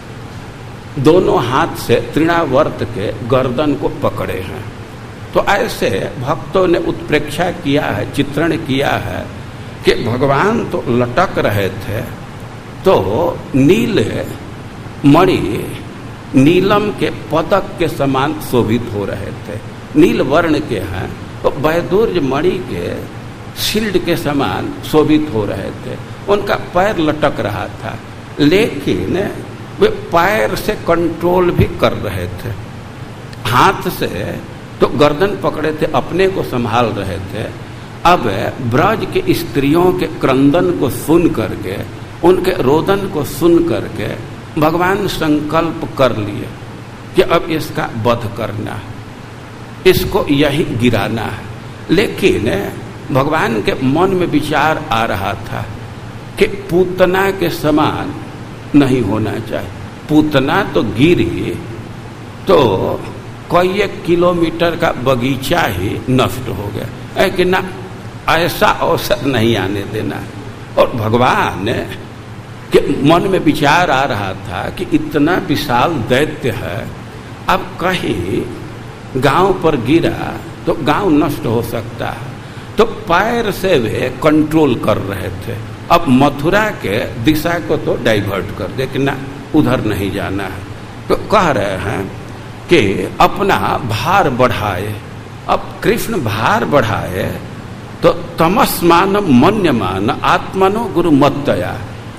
दोनों हाथ से तृणावर्त के गर्दन को पकड़े हैं। तो ऐसे भक्तों ने उत्प्रेक्षा किया है, चित्रण किया है कि भगवान तो लटक रहे थे, तो नील मणि नीलम के पदक के समान शोभित हो रहे थे। नील वर्ण के हैं तो वैदुर्य मणि के शील्ड के समान शोभित हो रहे थे। उनका पैर लटक रहा था, लेकिन वे पैर से कंट्रोल भी कर रहे थे। हाथ से तो गर्दन पकड़े थे, अपने को संभाल रहे थे। अब ब्रज के स्त्रियों के क्रंदन को सुन करके, उनके रोदन को सुन करके भगवान संकल्प कर लिए कि अब इसका वध करना है, इसको यही गिराना है। लेकिन भगवान के मन में विचार आ रहा था कि पूतना के समान नहीं होना चाहिए। पूतना तो गिरी तो कई किलोमीटर का बगीचा ही नष्ट हो गया, कि ना ऐसा अवसर नहीं आने देना। और भगवान के मन में विचार आ रहा था कि इतना विशाल दैत्य है, अब कहीं गांव पर गिरा तो गांव नष्ट हो सकता है। तो पैर से वे कंट्रोल कर रहे थे। अब मथुरा के दिशा को तो डाइवर्ट कर दे कि ना उधर नहीं जाना है। तो कह रहे हैं कि अपना भार बढ़ाए। अब कृष्ण भार बढ़ाए तो तमस्मान मन्यमान आत्मनो गुरुमत्तया।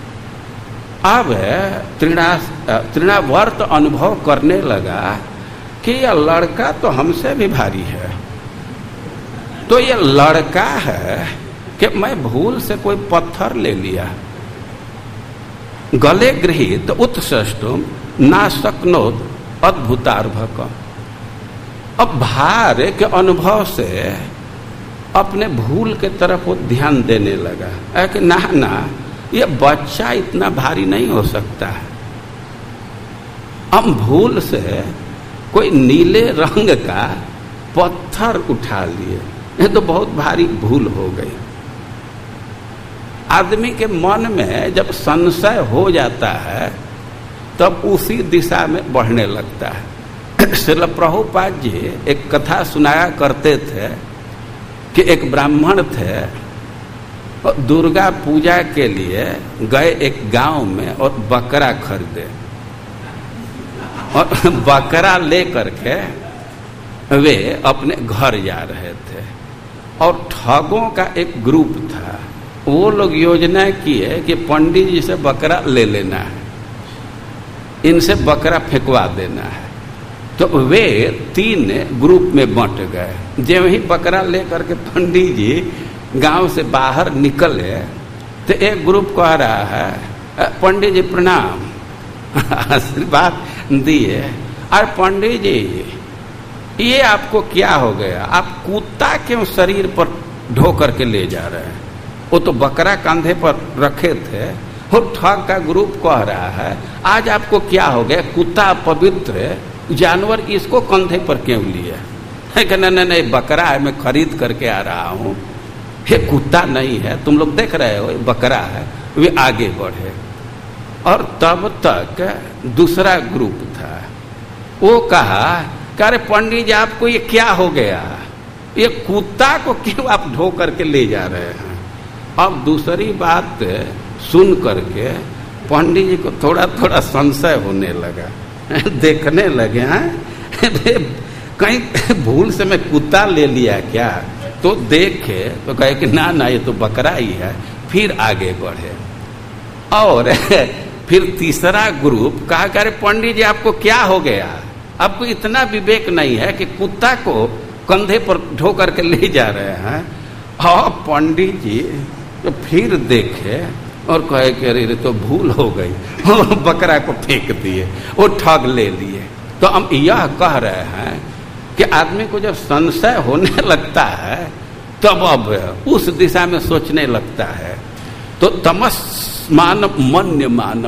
अब तृणावर्त अनुभव करने लगा कि यह लड़का तो हमसे भी भारी है। तो यह लड़का है कि मैं भूल से कोई पत्थर ले लिया, गले गृहीत उत्सष्टुम नाशक्नोद अद्भुतार्भक। अब भार के अनुभव से अपने भूल के तरफ वो ध्यान देने लगा कि ना ये बच्चा इतना भारी नहीं हो सकता है। हम भूल से कोई नीले रंग का पत्थर उठा लिए, ये तो बहुत भारी भूल हो गई। आदमी के मन में जब संशय हो जाता है तब उसी दिशा में बढ़ने लगता है। श्रील प्रभुपाद जी एक कथा सुनाया करते थे कि एक ब्राह्मण थे, दुर्गा पूजा के लिए गए एक गांव में और बकरा खरीदे और बकरा लेकर के वे अपने घर जा रहे थे। और ठगों का एक ग्रुप था, वो लोग योजना किए कि पंडित जी से बकरा ले लेना है, इनसे बकरा फेंकवा देना है। तो वे 3 ग्रुप में बंट गए। जब ही बकरा लेकर के पंडित जी गांव से बाहर निकले तो एक ग्रुप कह रहा है पंडित जी प्रणाम, आशीर्वाद दिए। और पंडित जी ये आपको क्या हो गया, आप कुत्ता क्यों शरीर पर ढो करके ले जा रहे हैं? वो तो बकरा कंधे पर रखे थे, वो ठग का ग्रुप कह रहा है आज आपको क्या हो गया, कुत्ता पवित्र जानवर, इसको कंधे पर क्यों लिए? नहीं बकरा है, मैं खरीद करके आ रहा हूँ, ये कुत्ता नहीं है, तुम लोग देख रहे हो बकरा है। वे आगे बढ़े और तब तक दूसरा ग्रुप था, वो कहा अरे पंडित जी आपको ये क्या हो गया, ये कुत्ता को क्यों आप ढो करके ले जा रहे हैं? अब दूसरी बात सुन करके पंडित जी को थोड़ा थोड़ा संशय होने लगा, देखने लगे हैं कहीं भूल से मैं कुत्ता ले लिया क्या? तो देखे तो कहे कि ना ना ये तो बकरा ही है। फिर आगे बढ़े और फिर तीसरा ग्रुप कहा कि अरे पंडित जी आपको क्या हो गया, आपको इतना विवेक नहीं है कि कुत्ता को कंधे पर ढो करके ले जा रहे हैं? और पंडित जी तो फिर देखे और कहे कि अरे तो भूल हो गई, बकरा को फेंक दिए, वो ठग ले लिए। तो हम यह कह रहे हैं कि आदमी को जब संशय होने लगता है तब अब उस दिशा में सोचने लगता है। तो तमस्मान मन्यमान,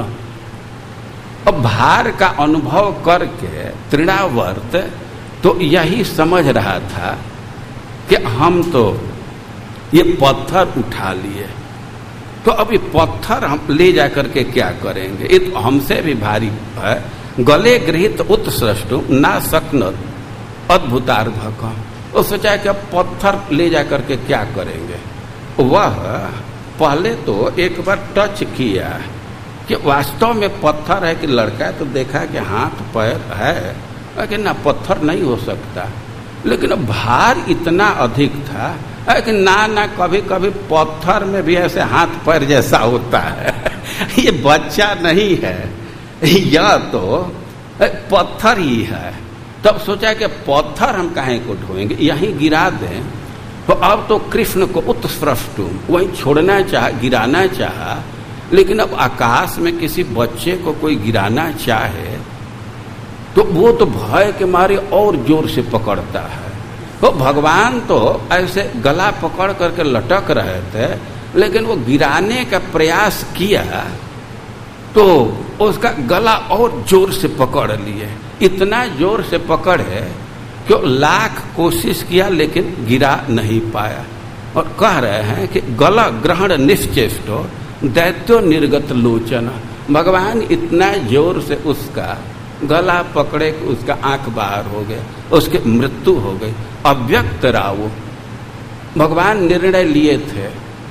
अब भार का अनुभव करके तृणावर्त तो यही समझ रहा था कि हम तो ये पत्थर उठा लिए, तो अब ये पत्थर हम ले जा करके क्या करेंगे, ये तो हमसे भी भारी है। गले गृहित उत्सृष्टु ना सकन अद्भुतार्भकम, वो सोचा कि अब पत्थर ले जा करके क्या करेंगे। वह पहले तो एक बार टच किया कि वास्तव में पत्थर है कि लड़का है, तो देखा कि हाथ पैर है कि ना पत्थर नहीं हो सकता, लेकिन भार इतना अधिक था कि ना कभी कभी पत्थर में भी ऐसे हाथ पैर जैसा होता है, ये बच्चा नहीं है, यह तो पत्थर ही है। तब सोचा कि पत्थर हम काहे को ढोएंगे, यहीं गिरा दें। तो अब तो कृष्ण को उत्सृष्टु वहीं छोड़ना चाह, गिराना चाहा, लेकिन अब आकाश में किसी बच्चे को कोई गिराना चाहे तो वो तो भय के मारे और जोर से पकड़ता है। तो भगवान तो ऐसे गला पकड़ करके लटक रहे थे, लेकिन वो गिराने का प्रयास किया तो उसका गला और जोर से पकड़ लिए, इतना जोर से पकड़े कि लाख कोशिश किया लेकिन गिरा नहीं पाया। और कह रहे हैं कि गला ग्रहण निश्चेष्टो दैत्यो निर्गत लोचन, भगवान इतना जोर से उसका गला पकड़े कि उसका आंख बाहर हो गया, उसकी मृत्यु हो गई। अव्यक्त रावो, भगवान निर्णय लिए थे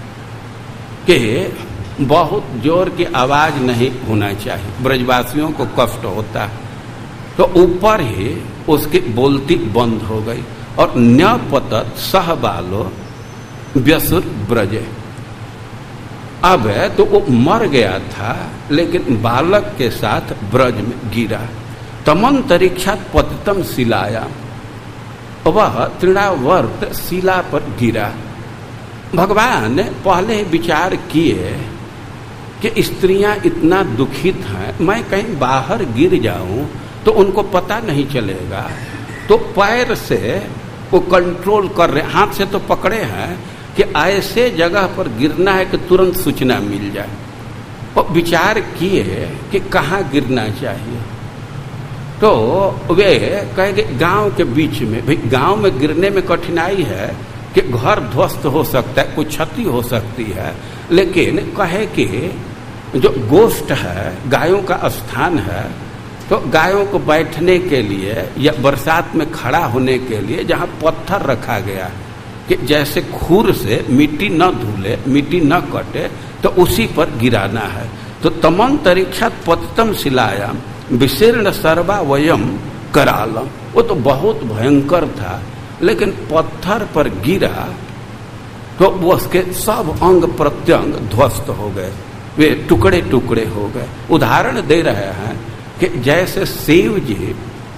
कि बहुत जोर की आवाज नहीं होना चाहिए, ब्रजवासियों को कष्ट होता है। तो ऊपर ही उसकी बोलती बंद हो गई और न्यपतत सह बालो व्यसुर ब्रजे। अब तो वो मर गया था लेकिन बालक के साथ ब्रज में गिरा। तमंतरिक्षात पतितम शिलाया, वह तृणावर्त शिला पर गिरा। भगवान ने पहले ही विचार किए कि स्त्रियां इतना दुखित हैं, मैं कहीं बाहर गिर जाऊं तो उनको पता नहीं चलेगा, तो पैर से वो कंट्रोल कर रहे, हाथ से तो पकड़े हैं कि ऐसे जगह पर गिरना है कि तुरंत सूचना मिल जाए। और विचार किए कि कहाँ गिरना चाहिए, तो वे कहेंगे गांव के बीच में। भाई गांव में गिरने में कठिनाई है कि घर ध्वस्त हो सकता है, कोई क्षति हो सकती है, लेकिन कहे कि जो गोष्ठ है, गायों का स्थान है, तो गायों को बैठने के लिए या बरसात में खड़ा होने के लिए जहाँ पत्थर रखा गया कि जैसे खूर से मिट्टी न धुले, मिट्टी न कटे, तो उसी पर गिराना है। तो तमंतरिक्षात पतितम शिलायाम विशीर्ण सर्वा वयम करालम, वो तो बहुत भयंकर था, लेकिन पत्थर पर गिरा तो वो उसके सब अंग प्रत्यंग ध्वस्त हो गए, वे टुकड़े टुकड़े हो गए। उदाहरण दे रहे हैं कि जैसे शिव जी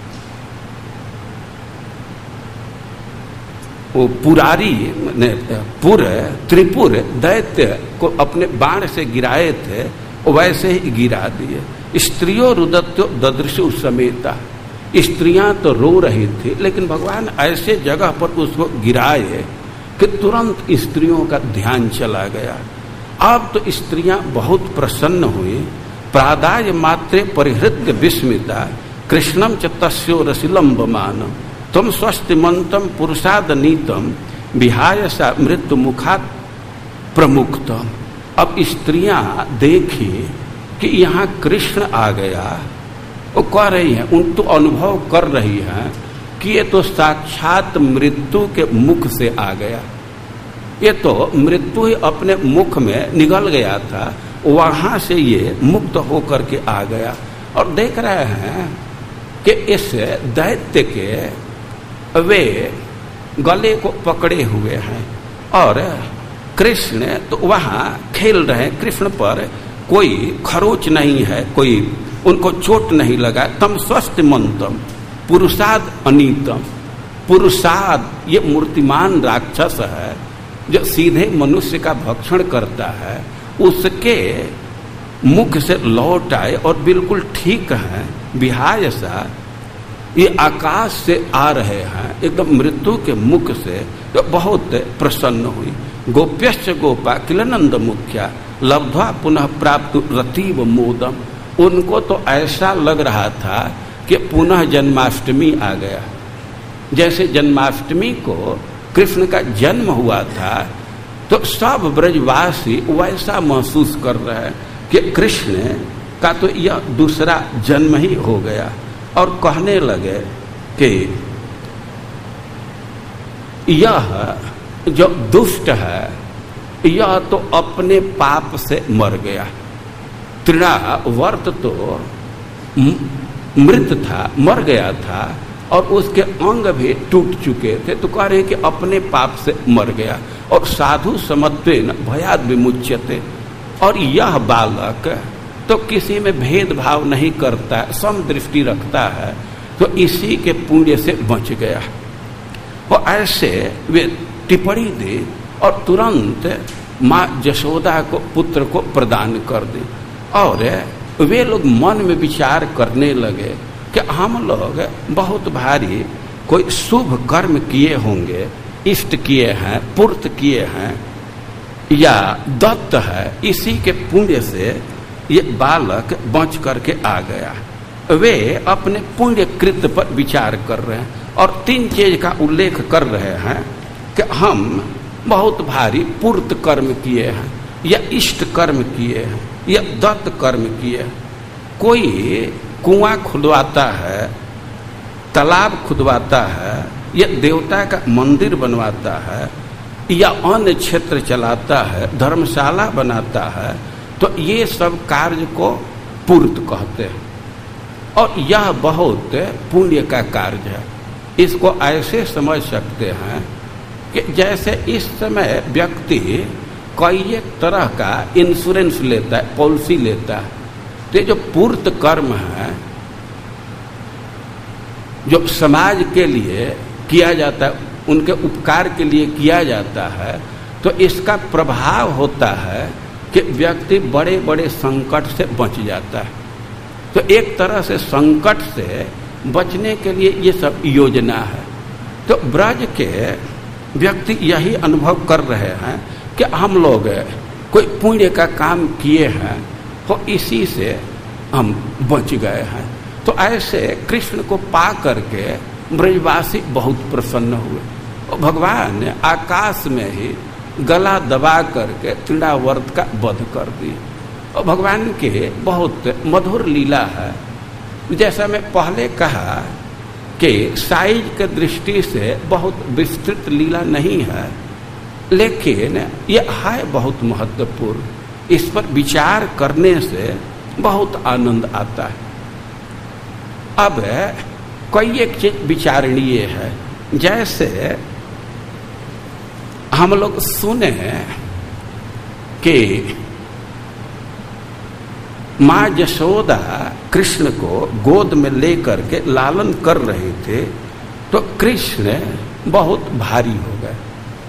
वो पुरारी त्रिपुर दैत्य को अपने बाण से गिराए थे, वैसे ही गिरा दिए। स्त्रियों रुदत्यो ददृशु समेता, स्त्रियां तो रो रही थी, लेकिन भगवान ऐसे जगह पर उसको गिराए कि तुरंत स्त्रियों का ध्यान चला गया। अब तो स्त्रियां बहुत प्रसन्न हुई। प्रादाय मात्रे परिहृत्य विस्मिता कृष्णम च तस्यो रसिलंबमान तम स्वस्तिमंतम पुरुषाद नीतम विहाय सा मृत्यु मुखात प्रमुक्तम। अब स्त्रियां देखी कि यहाँ कृष्ण आ गया, वो कह रही हैं, उन तो अनुभव कर रही हैं कि ये तो साक्षात मृत्यु के मुख से आ गया, ये तो मृत्यु ही अपने मुख में निगल गया था, वहां से ये मुक्त होकर के आ गया। और देख रहे हैं कि इस दैत्य के वे गले को पकड़े हुए हैं और कृष्ण तो वहां खेल रहे हैं। कृष्ण पर कोई खरोच नहीं है, कोई उनको चोट नहीं लगा। तम स्वस्थ मंतम पुरुषाद अनीतम। पुरुषाद ये मूर्तिमान राक्षस है जो सीधे मनुष्य का भक्षण करता है, उसके मुख से लौट आए और बिल्कुल ठीक है। विहाय सा ये आकाश से आ रहे हैं, एकदम मृत्यु के मुख से, तो बहुत प्रसन्न हुई। गोप्यश्च गोपा किलनंद मुख्या लब्ध्वा पुनः प्राप्त रतीव मोदम। उनको तो ऐसा लग रहा था कि पुनः जन्माष्टमी आ गया। जैसे जन्माष्टमी को कृष्ण का जन्म हुआ था, तो सब ब्रजवासी वैसा महसूस कर रहे हैं कि कृष्ण का तो यह दूसरा जन्म ही हो गया। और कहने लगे कि यह जो दुष्ट है यह तो अपने पाप से मर गया। तृणावर्त तो मृत था, मर गया था और उसके अंग भी टूट चुके थे, तो कह रहे कि अपने पाप से मर गया। और साधु समत्वेन भयाद विमुच्यते। और यह बालक तो किसी में भेदभाव नहीं करता, समदृष्टि रखता है, तो इसी के पुण्य से बच गया। और ऐसे वे टिप्पणी दी और तुरंत माँ जशोदा को पुत्र को प्रदान कर दी। और वे लोग मन में विचार करने लगे कि हम लोग बहुत भारी कोई शुभ कर्म किए होंगे, इष्ट किए हैं, पूर्त किए हैं या दत्त है, इसी के पुण्य से ये बालक बच करके आ गया। वे अपने पुण्य कृत्य पर विचार कर रहे हैं और 3 चीज का उल्लेख कर रहे हैं कि हम बहुत भारी पूर्त कर्म किए हैं या इष्ट कर्म किए हैं या दत्त कर्म किए हैं। कोई कुआं खुदवाता है, तालाब खुदवाता है या देवता का मंदिर बनवाता है या अन्य क्षेत्र चलाता है, धर्मशाला बनाता है, तो ये सब कार्य को पूर्त कहते हैं। और यह बहुत पुण्य का कार्य है। इसको ऐसे समझ सकते हैं कि जैसे इस समय व्यक्ति कई एक तरह का इंश्योरेंस लेता है, पॉलिसी लेता है, तो जो पूर्त कर्म है जो समाज के लिए किया जाता है, उनके उपकार के लिए किया जाता है, तो इसका प्रभाव होता है कि व्यक्ति बड़े बड़े संकट से बच जाता है। तो एक तरह से संकट से बचने के लिए ये सब योजना है। तो ब्रज के व्यक्ति यही अनुभव कर रहे हैं कि हम लोग कोई पुण्य का काम किए हैं, तो इसी से हम बच गए हैं। तो ऐसे कृष्ण को पा करके ब्रजवासी बहुत प्रसन्न हुए और भगवान ने आकाश में ही गला दबा करके तृणावर्त का वध कर दी। और भगवान के बहुत मधुर लीला है। जैसा मैं पहले कहा कि साइज के दृष्टि से बहुत विस्तृत लीला नहीं है, लेकिन यह है बहुत महत्वपूर्ण। इस पर विचार करने से बहुत आनंद आता है। अब कोई एक चीज विचारणीय है। जैसे हम लोग सुने कि माँ यशोदा कृष्ण को गोद में लेकर के लालन कर रहे थे, तो कृष्ण बहुत भारी हो गए।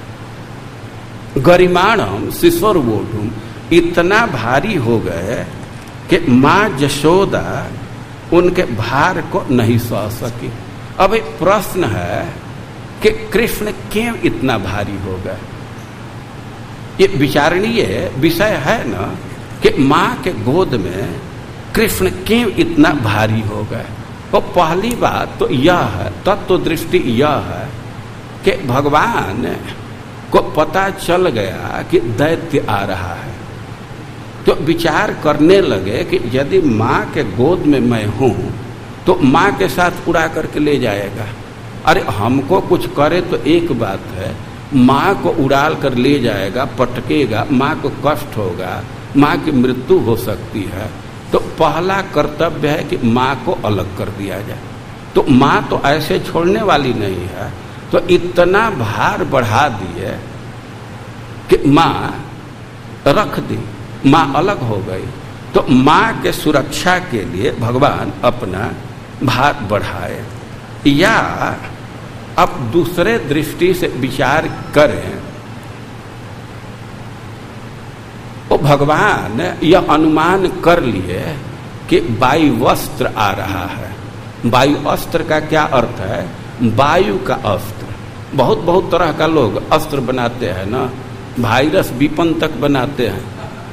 गरिमाणम शिशोर वोढुम, इतना भारी हो गए कि माँ यशोदा उनके भार को नहीं सह सकी। अब एक प्रश्न है कि कृष्ण क्यों इतना भारी हो गए? ये विचारणीय विषय है ना कि माँ के गोद में कृष्ण क्यों इतना भारी हो गए। तो पहली बात तो यह है, तत्व दृष्टि यह है कि भगवान को पता चल गया कि दैत्य आ रहा है, तो विचार करने लगे कि यदि माँ के गोद में मैं हूँ तो माँ के साथ उड़ा करके ले जाएगा। अरे हमको कुछ करे तो एक बात है, माँ को उड़ाल कर ले जाएगा, पटकेगा, माँ को कष्ट होगा, माँ की मृत्यु हो सकती है। तो पहला कर्तव्य है कि माँ को अलग कर दिया जाए। तो माँ तो ऐसे छोड़ने वाली नहीं है, तो इतना भार बढ़ा दिए कि माँ रख दी, माँ अलग हो गई। तो माँ के सुरक्षा के लिए भगवान अपना भार बढ़ाए। या अब दूसरे दृष्टि से विचार करें तो भगवान यह अनुमान कर लिए कि वायुअस्त्र आ रहा है। वायुअस्त्र का क्या अर्थ है? वायु का अस्त्र। बहुत बहुत तरह का लोग अस्त्र बनाते हैं ना, वायरस विपन तक बनाते हैं।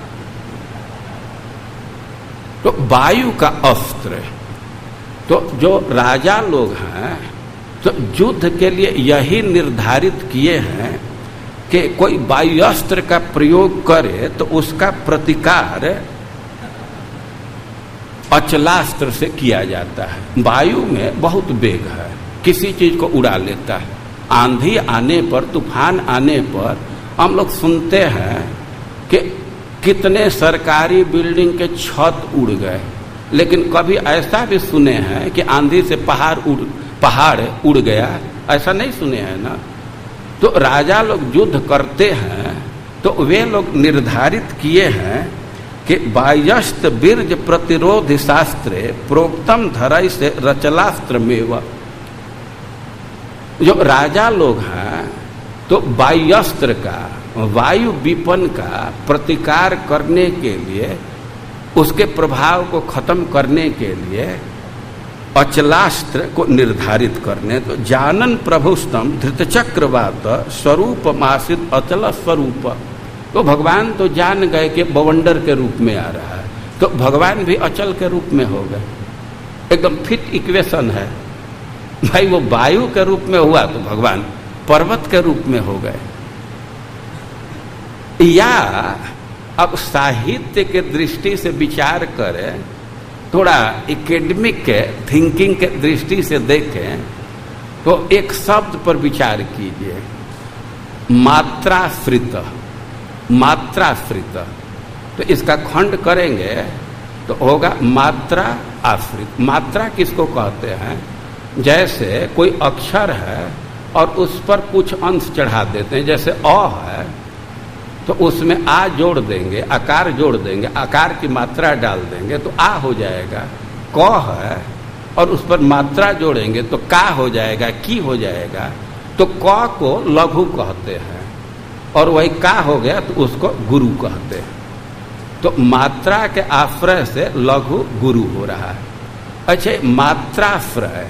तो वायु का अस्त्र, तो जो राजा लोग हैं तो युद्ध के लिए यही निर्धारित किए हैं कि कोई वायुअस्त्र का प्रयोग करे तो उसका प्रतिकार अचलास्त्र से किया जाता है। वायु में बहुत वेग है, किसी चीज को उड़ा लेता है। आंधी आने पर, तूफान आने पर हम लोग सुनते हैं कि कितने सरकारी बिल्डिंग के छत उड़ गए, लेकिन कभी ऐसा भी सुने हैं कि आंधी से पहाड़ उड़ गया, ऐसा नहीं सुने हैं ना। तो राजा लोग युद्ध करते हैं तो वे लोग निर्धारित किए हैं कि वायस्त्र बीर्ज प्रतिरोध शास्त्रे प्रोक्तम धरय से रचलास्त्र में। जो राजा लोग हैं तो वायुअस्त्र का, वायु विपन का प्रतिकार करने के लिए, उसके प्रभाव को खत्म करने के लिए अचलास्त्र को निर्धारित करने। तो जानन प्रभुस्तम धृतचक्रवात स्वरूप मासित अचल स्वरूप। तो भगवान तो जान गए कि बवंडर के रूप में आ रहा है, तो भगवान भी अचल के रूप में हो गए। एकदम फिट इक्वेशन है भाई। वो वायु के रूप में हुआ तो भगवान पर्वत के रूप में हो गए। या अब साहित्य के दृष्टि से विचार करें, थोड़ा एकेडमिक थिंकिंग के दृष्टि से देखें तो एक शब्द पर विचार कीजिए, मात्राश्रित। मात्राश्रित, तो इसका खंड करेंगे तो होगा मात्रा आश्रित। मात्रा किसको कहते हैं? जैसे कोई अक्षर है और उस पर कुछ अंश चढ़ा देते हैं, जैसे अ है तो उसमें आ जोड़ देंगे, आकार जोड़ देंगे, आकार की मात्रा डाल देंगे तो आ हो जाएगा। क है और उस पर मात्रा जोड़ेंगे तो का हो जाएगा, की हो जाएगा। तो क को लघु कहते हैं और वही का हो गया तो उसको गुरु कहते हैं। तो मात्रा के आश्रय से लघु गुरु हो रहा है। अच्छा, मात्राश्रय,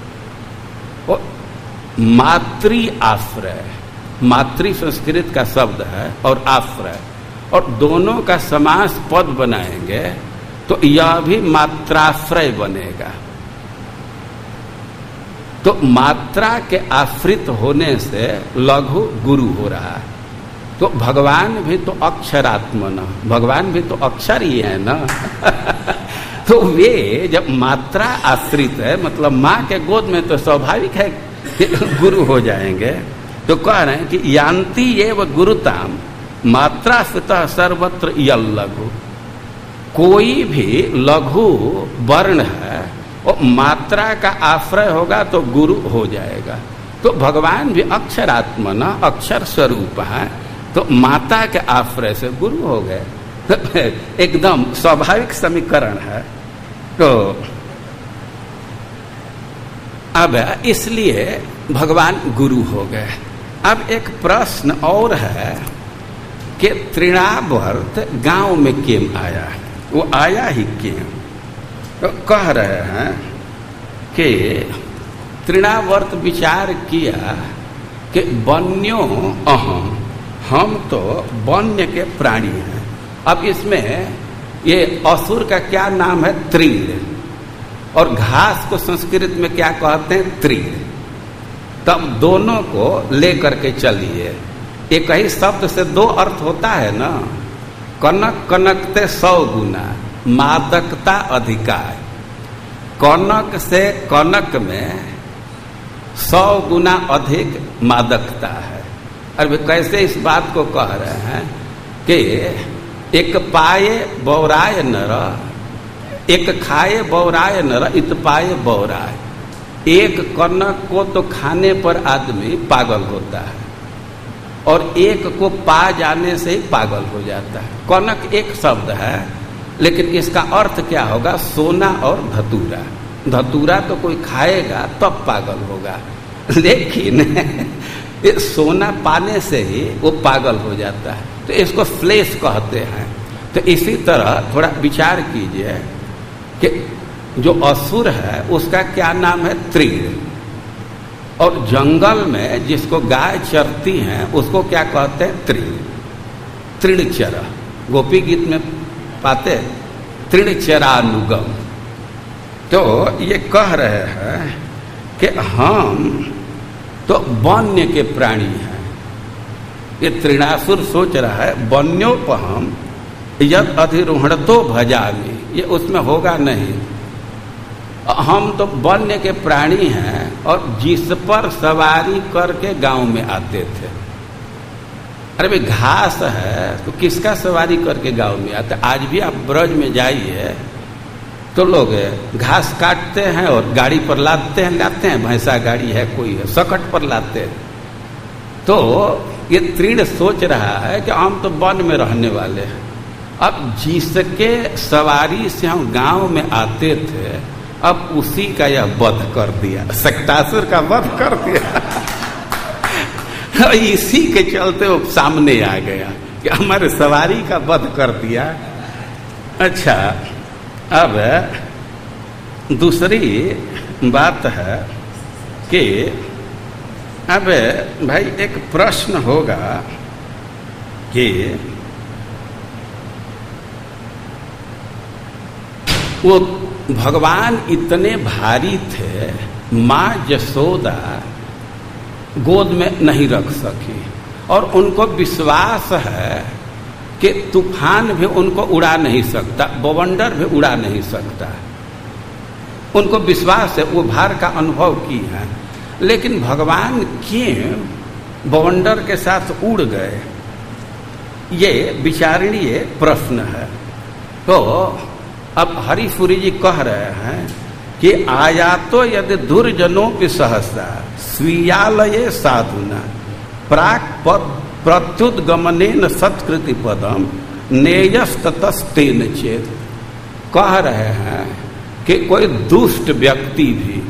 मातृ आश्रय, मातृ संस्कृत का शब्द है और आश्रय, और दोनों का समास पद बनाएंगे तो यह भी मात्राश्रय बनेगा। तो मात्रा के आश्रित होने से लघु गुरु हो रहा है। तो भगवान भी तो अक्षरात्मन, भगवान भी तो अक्षर ही है ना। तो वे जब मात्रा आश्रित है, मतलब माँ के गोद में, तो स्वाभाविक है कि गुरु हो जाएंगे। तो कह रहे हैं कि यान्ति एव गुरुताम मात्राश्रित सर्वत्र यल लघु। कोई भी लघु वर्ण है और मात्रा का आश्रय होगा तो गुरु हो जाएगा। तो भगवान भी अक्षरात्मन, अक्षर स्वरूप है, तो माता के आश्रय से गुरु हो गए। तो एकदम स्वाभाविक समीकरण है। तो अब इसलिए भगवान गुरु हो गए। अब एक प्रश्न और है कि तृणावर्त गांव में क्यों आया है? वो आया ही क्यों? तो कह रहे हैं कि तृणावर्त विचार किया कि वन्यो अहम, हम तो वन्य के प्राणी हैं। अब इसमें ये असुर का क्या नाम है? तृण, और घास को संस्कृत में क्या कहते हैं? तृण। तब दोनों को लेकर के चलिए। एक ही शब्द से दो अर्थ होता है ना। कनक कनकते 100 गुना, मादकता अधिकार। कनक से कनक में 100 गुना अधिक मादकता है। अरे कैसे इस बात को कह रहे हैं कि एक पाए बौराय नर, एक खाए बौराय नर, इत पाए बौराय। एक कनक को तो खाने पर आदमी पागल होता है और एक को पा जाने से ही पागल हो जाता है। कनक एक शब्द है, लेकिन इसका अर्थ क्या होगा? सोना और धतूरा। धतूरा तो कोई खाएगा तब पागल होगा, लेकिन ये सोना पाने से ही वो पागल हो जाता है। तो इसको फ्लेश कहते हैं। तो इसी तरह थोड़ा विचार कीजिए कि जो असुर है उसका क्या नाम है? तृण। और जंगल में जिसको गाय चरती हैं उसको क्या कहते हैं? तृण। तृणचर, गोपी गीत में पाते तृणचरानुगम। तो ये कह रहे हैं कि हम तो वन्य के प्राणी हैं। ये तृणासुर सोच रहा है वन्योपहम यद अधिरोहणतो भजामि, ये उसमें होगा नहीं। हम तो वन्य के प्राणी हैं और जिस पर सवारी करके गांव में आते थे। अरे भाई घास है तो किसका सवारी करके गांव में आते? आज भी आप ब्रज में जाइए तो लोग घास काटते हैं और गाड़ी पर लाते हैं, भैंसा गाड़ी है, कोई है, सकट पर लाते हैं। तो ये तृण सोच रहा है कि हम तो वन में रहने वाले हैं। अब जिसके सवारी से हम गांव में आते थे, अब उसी का यह वध कर दिया, सक्तासुर का वध कर दिया। इसी के चलते वो सामने आ गया कि हमारे सवारी का वध कर दिया। अच्छा, अब दूसरी बात है कि अब भाई एक प्रश्न होगा कि वो भगवान इतने भारी थे, माँ यशोदा गोद में नहीं रख सकी और उनको विश्वास है कि तूफान भी उनको उड़ा नहीं सकता, बवंडर भी उड़ा नहीं सकता। उनको विश्वास है, वो भार का अनुभव की है। लेकिन भगवान क्यों बवंडर के साथ उड़ गए, ये विचारणीय प्रश्न है। तो अब हरिपुरी जी कह रहे हैं कि आयातो यदि दुर्जनों की सहसा स्वीयालये साधुना प्राक प्रत्युद्गमनेन सत्कृति पदम नेयस्ततस्तेन चेत। कह रहे हैं कि कोई दुष्ट व्यक्ति भी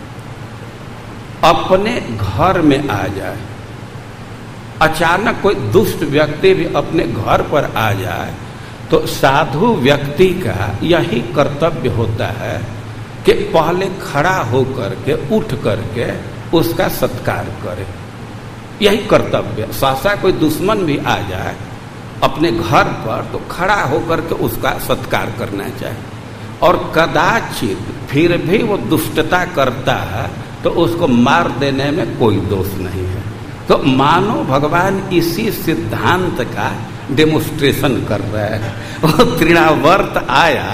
अपने घर में आ जाए, अचानक कोई दुष्ट व्यक्ति भी अपने घर पर आ जाए, तो साधु व्यक्ति का यही कर्तव्य होता है कि पहले खड़ा होकर के उठ करके उसका सत्कार करे। यही कर्तव्य। सहसा कोई दुश्मन भी आ जाए अपने घर पर तो खड़ा होकर के उसका सत्कार करना चाहिए। और कदाचित फिर भी वो दुष्टता करता है तो उसको मार देने में कोई दोष नहीं है। तो मानो भगवान इसी सिद्धांत का डेमोन्स्ट्रेशन कर रहे हैं। वो तृणावर्त आया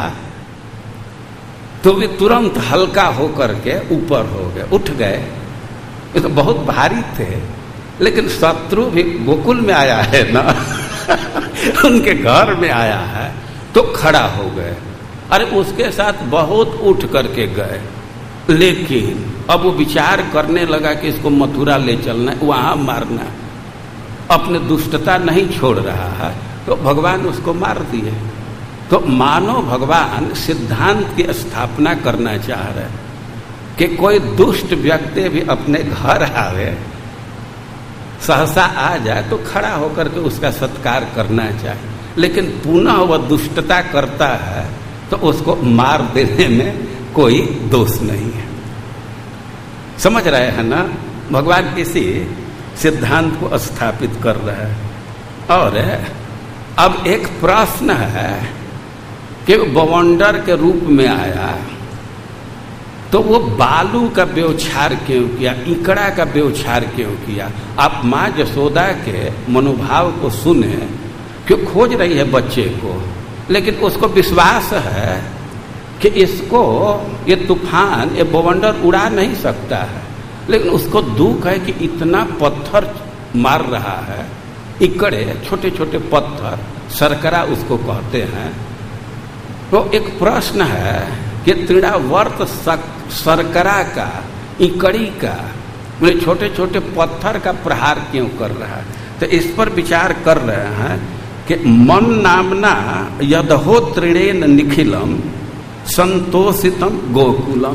तो वे तुरंत हल्का होकर के ऊपर हो गए, उठ गए। ये तो बहुत भारी थे, लेकिन शत्रु भी गोकुल में आया है ना उनके घर में आया है तो खड़ा हो गए। अरे उसके साथ बहुत उठ करके गए, लेकिन अब वो विचार करने लगा कि इसको मथुरा ले चलना, वहां मारना, अपने दुष्टता नहीं छोड़ रहा है, तो भगवान उसको मार दिए। तो मानो भगवान सिद्धांत की स्थापना करना चाह रहे कि कोई दुष्ट व्यक्ति भी अपने घर आवे, सहसा आ जाए तो खड़ा होकर के उसका सत्कार करना चाहिए। लेकिन पुनः वह दुष्टता करता है तो उसको मार देने में कोई दोष नहीं है। समझ रहे हैं ना? भगवान किसी सिद्धांत को स्थापित कर रहे हैं। और अब एक प्रश्न है कि बवंडर के रूप में आया तो वो बालू का व्यवचार क्यों किया, इकड़ा का व्यवचार क्यों किया? आप माँ यशोदा के मनोभाव को सुने, क्यों खोज रही है बच्चे को, लेकिन उसको विश्वास है कि इसको ये तूफान, ये बवंडर उड़ा नहीं सकता है, लेकिन उसको दुख है कि इतना पत्थर मार रहा है, इकड़े छोटे छोटे पत्थर, सरकरा उसको कहते हैं। तो एक प्रश्न है कि तृणावर्त सरकरा का, इकड़ी का, मतलब छोटे छोटे पत्थर का प्रहार क्यों कर रहा है? तो इस पर विचार कर रहे हैं कि मन नामना यदहो तृणेन निखिलम संतोषितम गोकुलम।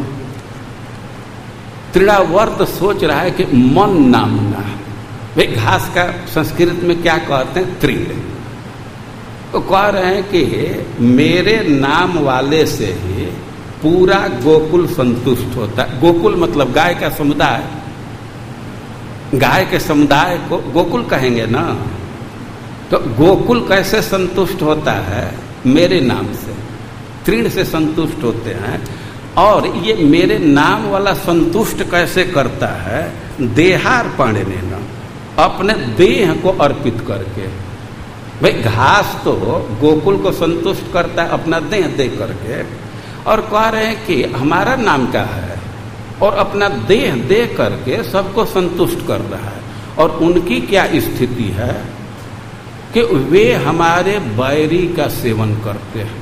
तृणावर्त सोच रहा है कि मन नामना, वे घास का संस्कृत में क्या कहते हैं? तृण। तो कह रहे हैं कि मेरे नाम वाले से ही पूरा गोकुल संतुष्ट होता है। गोकुल मतलब गाय का समुदाय, गाय के समुदाय को गोकुल कहेंगे ना। तो गोकुल कैसे संतुष्ट होता है? मेरे नाम से, तृण से संतुष्ट होते हैं। और ये मेरे नाम वाला संतुष्ट कैसे करता है? देहार्पणेन, अपने देह को अर्पित करके। भाई घास तो गोकुल को संतुष्ट करता है अपना देह दे करके, और कह रहे हैं कि हमारा नाम क्या है, और अपना देह दे करके सबको संतुष्ट कर रहा है। और उनकी क्या स्थिति है कि वे हमारे बैरी का सेवन करते हैं।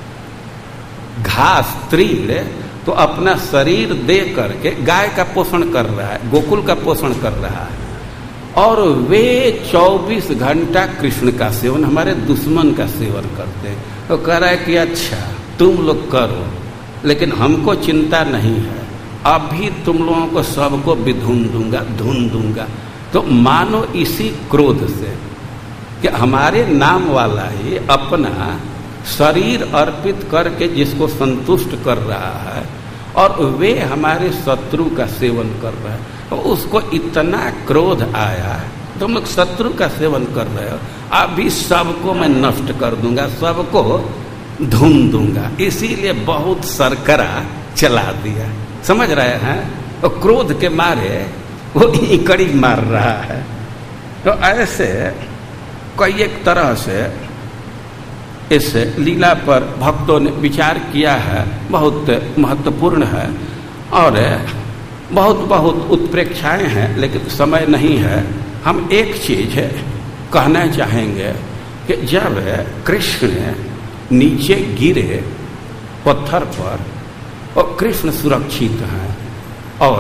घास तृण तो अपना शरीर दे करके गाय का पोषण कर रहा है, गोकुल का पोषण कर रहा है, और वे 24 घंटा कृष्ण का सेवन, हमारे दुश्मन का सेवन करते हैं। तो कह रहा है कि अच्छा तुम लोग करो, लेकिन हमको चिंता नहीं है, अभी तुम लोगों को सबको भी धुन दूंगा। तो मानो इसी क्रोध से कि हमारे नाम वाला ही अपना शरीर अर्पित करके जिसको संतुष्ट कर रहा है, और वे हमारे शत्रु का सेवन कर रहे हैं, तो उसको इतना क्रोध आया, तुम लोग शत्रु का सेवन कर रहे हो, अभी सबको मैं नष्ट कर दूंगा, सबको धुन दूंगा। इसीलिए बहुत सरकरा चला दिया। समझ रहे हैं? तो क्रोध के मारे वो इकड़ी मार रहा है। तो ऐसे कई एक तरह से इस लीला पर भक्तों ने विचार किया है, बहुत महत्वपूर्ण है, और बहुत उत्प्रेक्षाएं हैं, लेकिन समय नहीं है। हम एक चीज कहना चाहेंगे कि जब कृष्ण नीचे गिरे पत्थर पर और कृष्ण सुरक्षित हैं और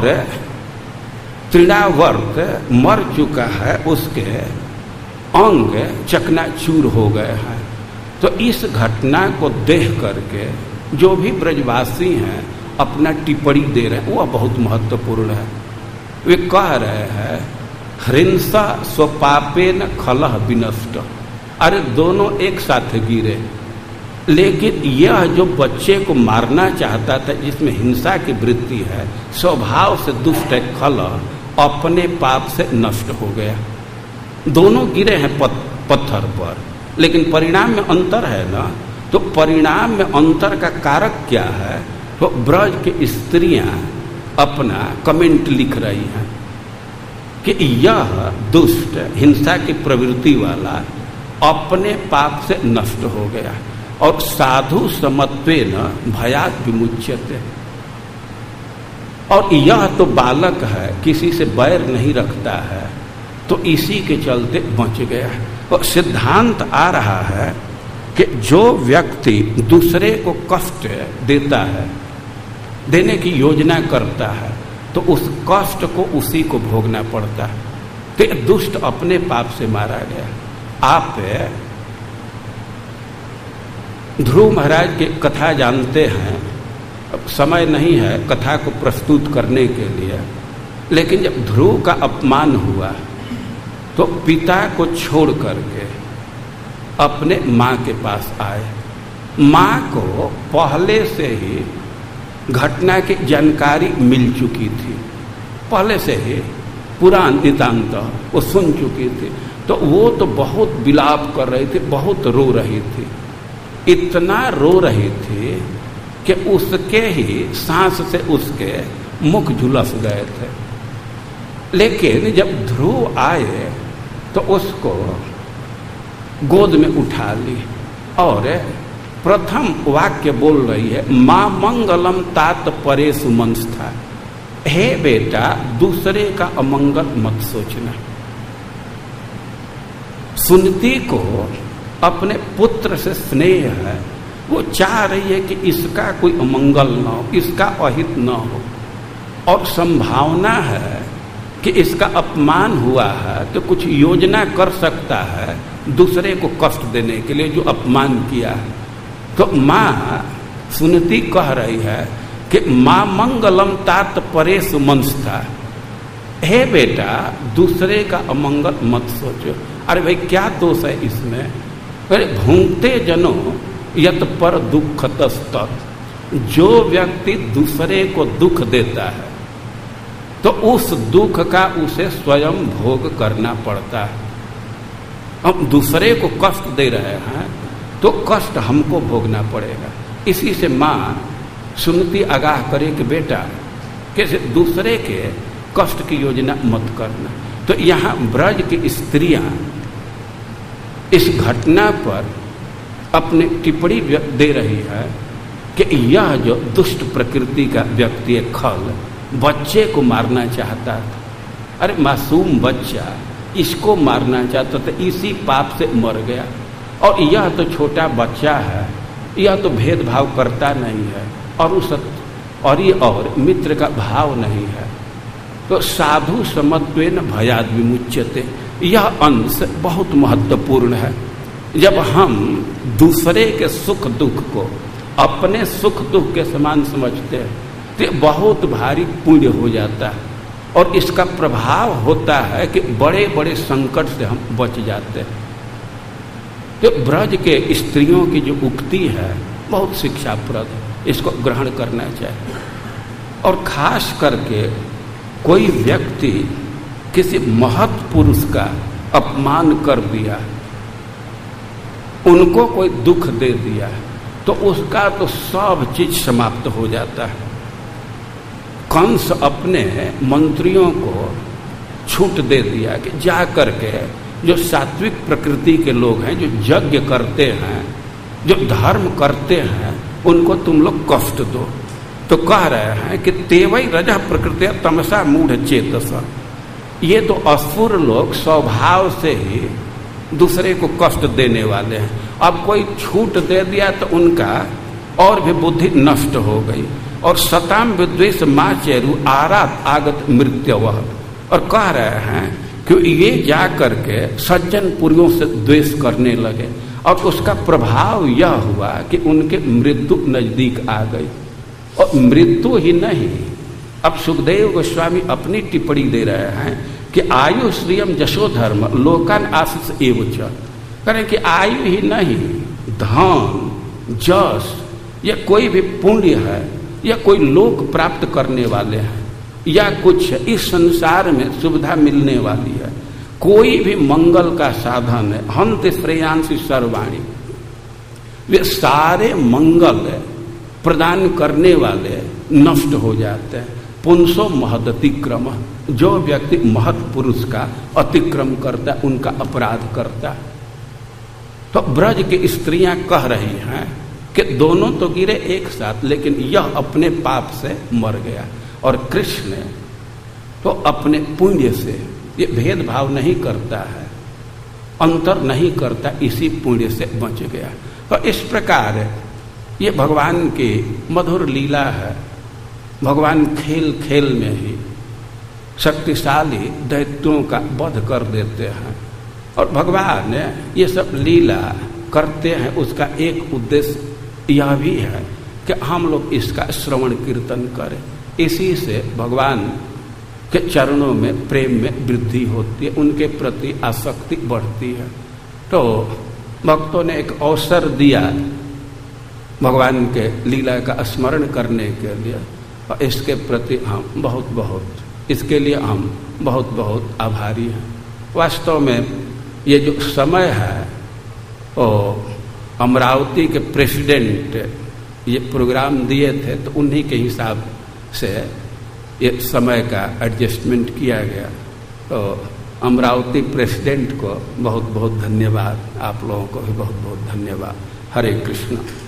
तृणावर्त मर चुका है, उसके अंग चकनाचूर हो गए हैं, तो इस घटना को देख करके जो भी ब्रजवासी हैं अपना टिप्पणी दे रहे हैं, वह बहुत महत्वपूर्ण है। वे कह रहे हैं हृंसा स्वपापेन खलह विनष्ट। अरे दोनों एक साथ गिरे, लेकिन यह जो बच्चे को मारना चाहता था, जिसमें हिंसा की वृत्ति है, स्वभाव से दुष्ट है, खलह अपने पाप से नष्ट हो गया। दोनों गिरे हैं पत्थर पर, लेकिन परिणाम में अंतर है ना। तो परिणाम में अंतर का कारक क्या है? तो ब्रज की स्त्रियां अपना कमेंट लिख रही हैं कि यह दुष्ट हिंसा की प्रवृत्ति वाला अपने पाप से नष्ट हो गया, और साधु समत्वेन भयात् विमुच्यते। और यह तो बालक है, किसी से बैर नहीं रखता है, तो इसी के चलते बच गया। और सिद्धांत आ रहा है कि जो व्यक्ति दूसरे को कष्ट देता है, देने की योजना करता है, तो उस कष्ट को उसी को भोगना पड़ता है। तो दुष्ट अपने पाप से मारा गया। आप ध्रुव महाराज की कथा जानते हैं, अब समय नहीं है कथा को प्रस्तुत करने के लिए, लेकिन जब ध्रुव का अपमान हुआ तो पिता को छोड़ करके अपने माँ के पास आए। माँ को पहले से ही घटना की जानकारी मिल चुकी थी, पहले से ही पूरा नितांत वो सुन चुकी थी। तो वो तो बहुत विलाप कर रही थी, बहुत रो रही थी, इतना रो रही थी कि उसके ही सांस से उसके मुख झुलस गए थे। लेकिन जब ध्रुव आए तो उसको गोद में उठा ली और प्रथम वाक्य बोल रही है, मां मंगलम तात परे सुमंस्था। हे बेटा, दूसरे का अमंगल मत सोचना। सुनती को अपने पुत्र से स्नेह है, वो चाह रही है कि इसका कोई अमंगल न हो, इसका अहित न हो, और संभावना है कि इसका अपमान हुआ है तो कुछ योजना कर सकता है दूसरे को कष्ट देने के लिए जो अपमान किया है। तो माँ सुनती कह रही है कि मां मंगलम तात परे सुमंस्था। हे बेटा, दूसरे का अमंगल मत सोचो। अरे भाई, क्या दोष है इसमें? अरे भूंगते जनो यत पर दुख तस्तत। जो व्यक्ति दूसरे को दुख देता है तो उस दुख का उसे स्वयं भोग करना पड़ता है। हम दूसरे को कष्ट दे रहे हैं तो कष्ट हमको भोगना पड़ेगा। इसी से माँ सुनती आगाह करे कि बेटा, कैसे दूसरे के कष्ट की योजना मत करना। तो यहाँ ब्रज की स्त्रियां इस घटना पर अपनी टिप्पणी दे रही है कि यह जो दुष्ट प्रकृति का व्यक्ति है खल, बच्चे को मारना चाहता था। अरे मासूम बच्चा, इसको मारना चाहता था, इसी पाप से मर गया। और यह तो छोटा बच्चा है, यह तो भेदभाव करता नहीं है और ये और मित्र का भाव नहीं है। तो साधु समत्वेन भयाद विमुच्यते, यह अंश बहुत महत्वपूर्ण है। जब हम दूसरे के सुख दुख को अपने सुख दुख के समान समझते हैं तो बहुत भारी पुण्य हो जाता है और इसका प्रभाव होता है कि बड़े बड़े संकट से हम बच जाते हैं। तो ब्रज के स्त्रियों की जो उक्ति है बहुत शिक्षाप्रद है, इसको ग्रहण करना चाहिए। और खास करके कोई व्यक्ति किसी महत् पुरुष का अपमान कर दिया, उनको कोई दुख दे दिया, तो उसका तो सब चीज समाप्त हो जाता है। कंस अपने मंत्रियों को छूट दे दिया कि जा करके जो सात्विक प्रकृति के लोग हैं, जो यज्ञ करते हैं, जो धर्म करते हैं, उनको तुम लोग कष्ट दो। तो कह रहे हैं कि तेवई रजः प्रकृति तमसा मूढ़ चेतसा। ये तो असुर लोग स्वभाव से ही दूसरे को कष्ट देने वाले हैं। अब कोई छूट दे दिया तो उनका और भी बुद्धि नष्ट हो गई। और सताम विद्वेष माँ चेरु आरात आगत मृत्युवह। और कह रहे हैं कि ये जा करके सज्जन पुरुषों से द्वेष करने लगे और उसका प्रभाव यह हुआ कि उनके मृत्यु नजदीक आ गई। और मृत्यु ही नहीं, अब सुखदेव गोस्वामी अपनी टिप्पणी दे रहे हैं कि आयु श्रियम जशो धर्म लोकान आशीष एवच। करें कि आयु ही नहीं, धन, जस, या कोई भी पुण्य है, या कोई लोक प्राप्त करने वाले हैं, या कुछ इस संसार में सुविधा मिलने वाली है, कोई भी मंगल का साधन है, हंत श्रेयांसी सर्वाणी, वे सारे मंगल प्रदान करने वाले नष्ट हो जाते हैं। पुंसो महदतिक्रम, जो व्यक्ति महत् पुरुष का अतिक्रम करता है, उनका अपराध करता है। तो ब्रज की स्त्रियां कह रही हैं कि दोनों तो गिरे एक साथ, लेकिन यह अपने पाप से मर गया और कृष्ण तो अपने पुण्य से, ये भेदभाव नहीं करता है, अंतर नहीं करता, इसी पुण्य से बच गया। तो इस प्रकार ये भगवान की मधुर लीला है। भगवान खेल खेल में ही शक्तिशाली दैत्यों का वध कर देते हैं। और भगवान ये सब लीला करते हैं, उसका एक उद्देश्य यह भी है कि हम लोग इसका श्रवण कीर्तन करें। इसी से भगवान के चरणों में प्रेम में वृद्धि होती है, उनके प्रति आसक्ति बढ़ती है। तो भक्तों ने एक अवसर दिया भगवान के लीला का स्मरण करने के लिए, और इसके प्रति हम इसके लिए हम बहुत बहुत आभारी हैं। वास्तव में ये जो समय है वो अमरावती के प्रेसिडेंट ये प्रोग्राम दिए थे, तो उन्हीं के हिसाब से ये समय का एडजस्टमेंट किया गया। तो अमरावती प्रेसिडेंट को बहुत बहुत धन्यवाद, आप लोगों को भी बहुत बहुत धन्यवाद। हरे कृष्ण।